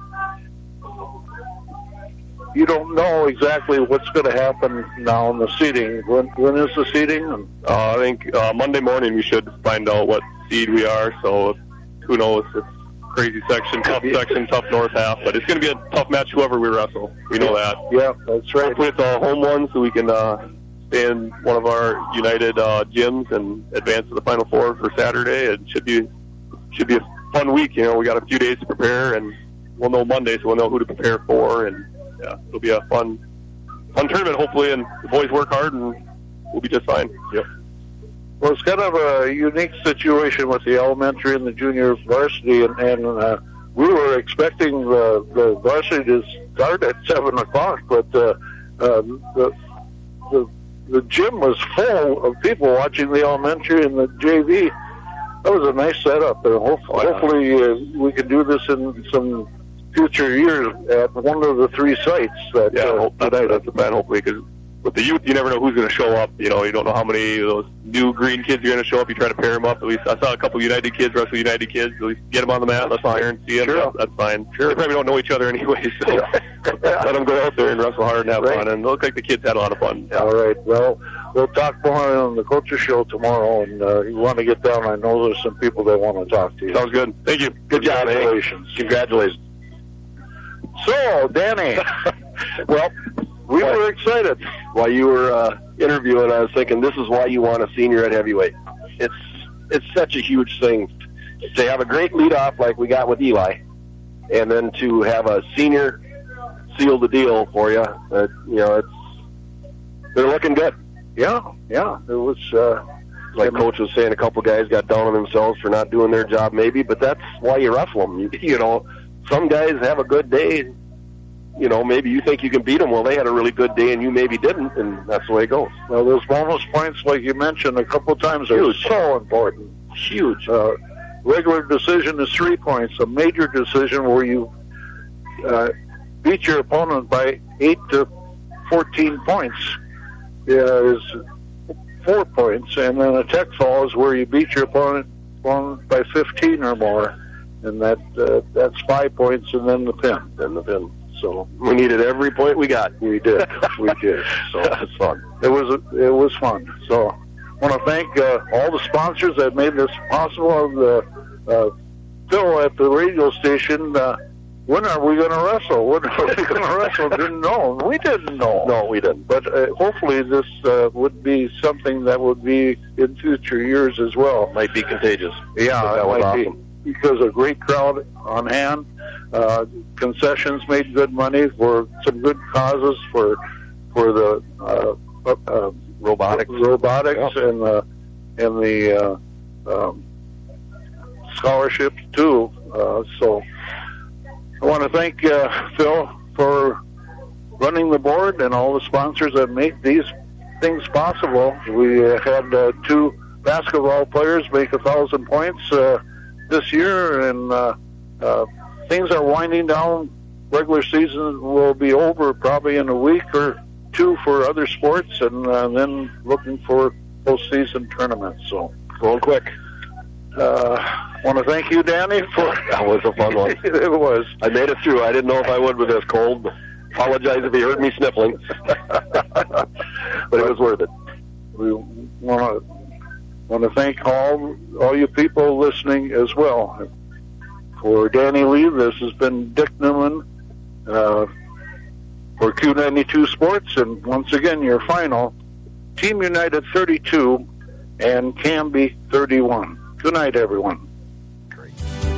you don't know exactly what's going to happen now in the seeding. When when is the seeding? Uh, I think uh, Monday morning we should find out what seed we are. So who knows? It's crazy section, tough section, tough north half, but it's going to be a tough match whoever we wrestle. We know that. Yeah, that's right. Hopefully it's a home one so we can uh, stay in one of our United uh, gyms and advance to the Final Four for Saturday. It should be should be a fun week. You know, we got a few days to prepare, and we'll know Monday, so we'll know who to prepare for, and yeah, it'll be a fun fun tournament, hopefully, and the boys work hard, and we'll be just fine. Yep. Well, it's kind of a unique situation with the elementary and the junior varsity, and, and uh, we were expecting the, the varsity to start at seven o'clock, but uh, uh, the, the the gym was full of people watching the elementary and the J V. That was a nice setup, and hopefully, hopefully uh, we can do this in some future years at one of the three sites. That, yeah, uh, that's, that's the plan, hopefully, because with the youth, you never know who's going to show up. You know, you don't know how many of those new green kids are going to show up. You try to pair them up. At least I saw a couple United kids wrestle United kids. At least get them on the mat. Let's pair and see them. Sure. Yeah, that's fine. Sure. They probably don't know each other anyway, so let them go out there and wrestle hard and have right. fun. And it looked like the kids had a lot of fun. Yeah. All right. Well, we'll talk more on the Coaches Show tomorrow. And uh, you want to get down, I know there's some people that want to talk to you. Sounds good. Thank you. Good job. Congratulations. Hey. Congratulations. So, Danny, well, we what? were excited. While you were uh, interviewing, I was thinking this is why you want a senior at heavyweight. It's it's such a huge thing to have a great leadoff like we got with Eli, and then to have a senior seal the deal for you. Uh, you know, it's they're looking good. Yeah, yeah. It was uh, like Coach was saying. A couple guys got down on themselves for not doing their job, maybe, but that's why you wrestle them. You, you know, some guys have a good day. You know, maybe you think you can beat them. Well, they had a really good day, and you maybe didn't, and that's the way it goes. Well, those bonus points, like you mentioned a couple times, are Huge. so important. Huge. Uh, regular decision is three points. A major decision where you uh, beat your opponent by eight to fourteen points uh, is four points, and then a tech fall is where you beat your opponent, opponent by fifteen or more, and that uh, that's five points, and then the pin. Then the pin. So we needed every point we got. We did. We did. So it's fun. It was it was fun. So I want to thank uh, all the sponsors that made this possible. The uh, Phil at the radio station. Uh, when are we going to wrestle? When are we going to wrestle? Didn't know. We didn't know. No, we didn't. But uh, hopefully this uh, would be something that would be in future years as well. Might be contagious. Yeah, that it was might awesome. be, because a great crowd on hand. Uh, concessions made good money for some good causes for for the uh, uh, robotics, robotics, yeah. and the and the uh, um, scholarships too. Uh, so I want to thank uh, Phil for running the board and all the sponsors that make these things possible. We uh, had uh, two basketball players make a thousand points uh, this year, and uh, uh, things are winding down. Regular season will be over probably in a week or two for other sports, and uh, then looking for postseason tournaments. So going quick. Uh, I want to thank you, Danny, for that was a fun one. It was. I made it through. I didn't know if I would with this cold. Apologize if you heard me sniffling, but it was worth it. We want to want to thank all all you people listening as well. For Danny Lee, this has been Dick Newman uh, for Q ninety-two Sports, and once again, your final, Team United thirty-two and Canby thirty-one. Good night, everyone. Great.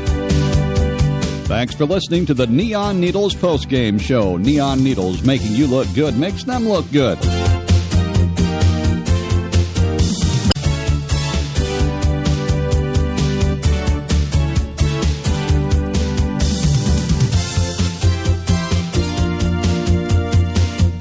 Thanks for listening to the Neon Needles postgame show. Neon Needles, making you look good makes them look good.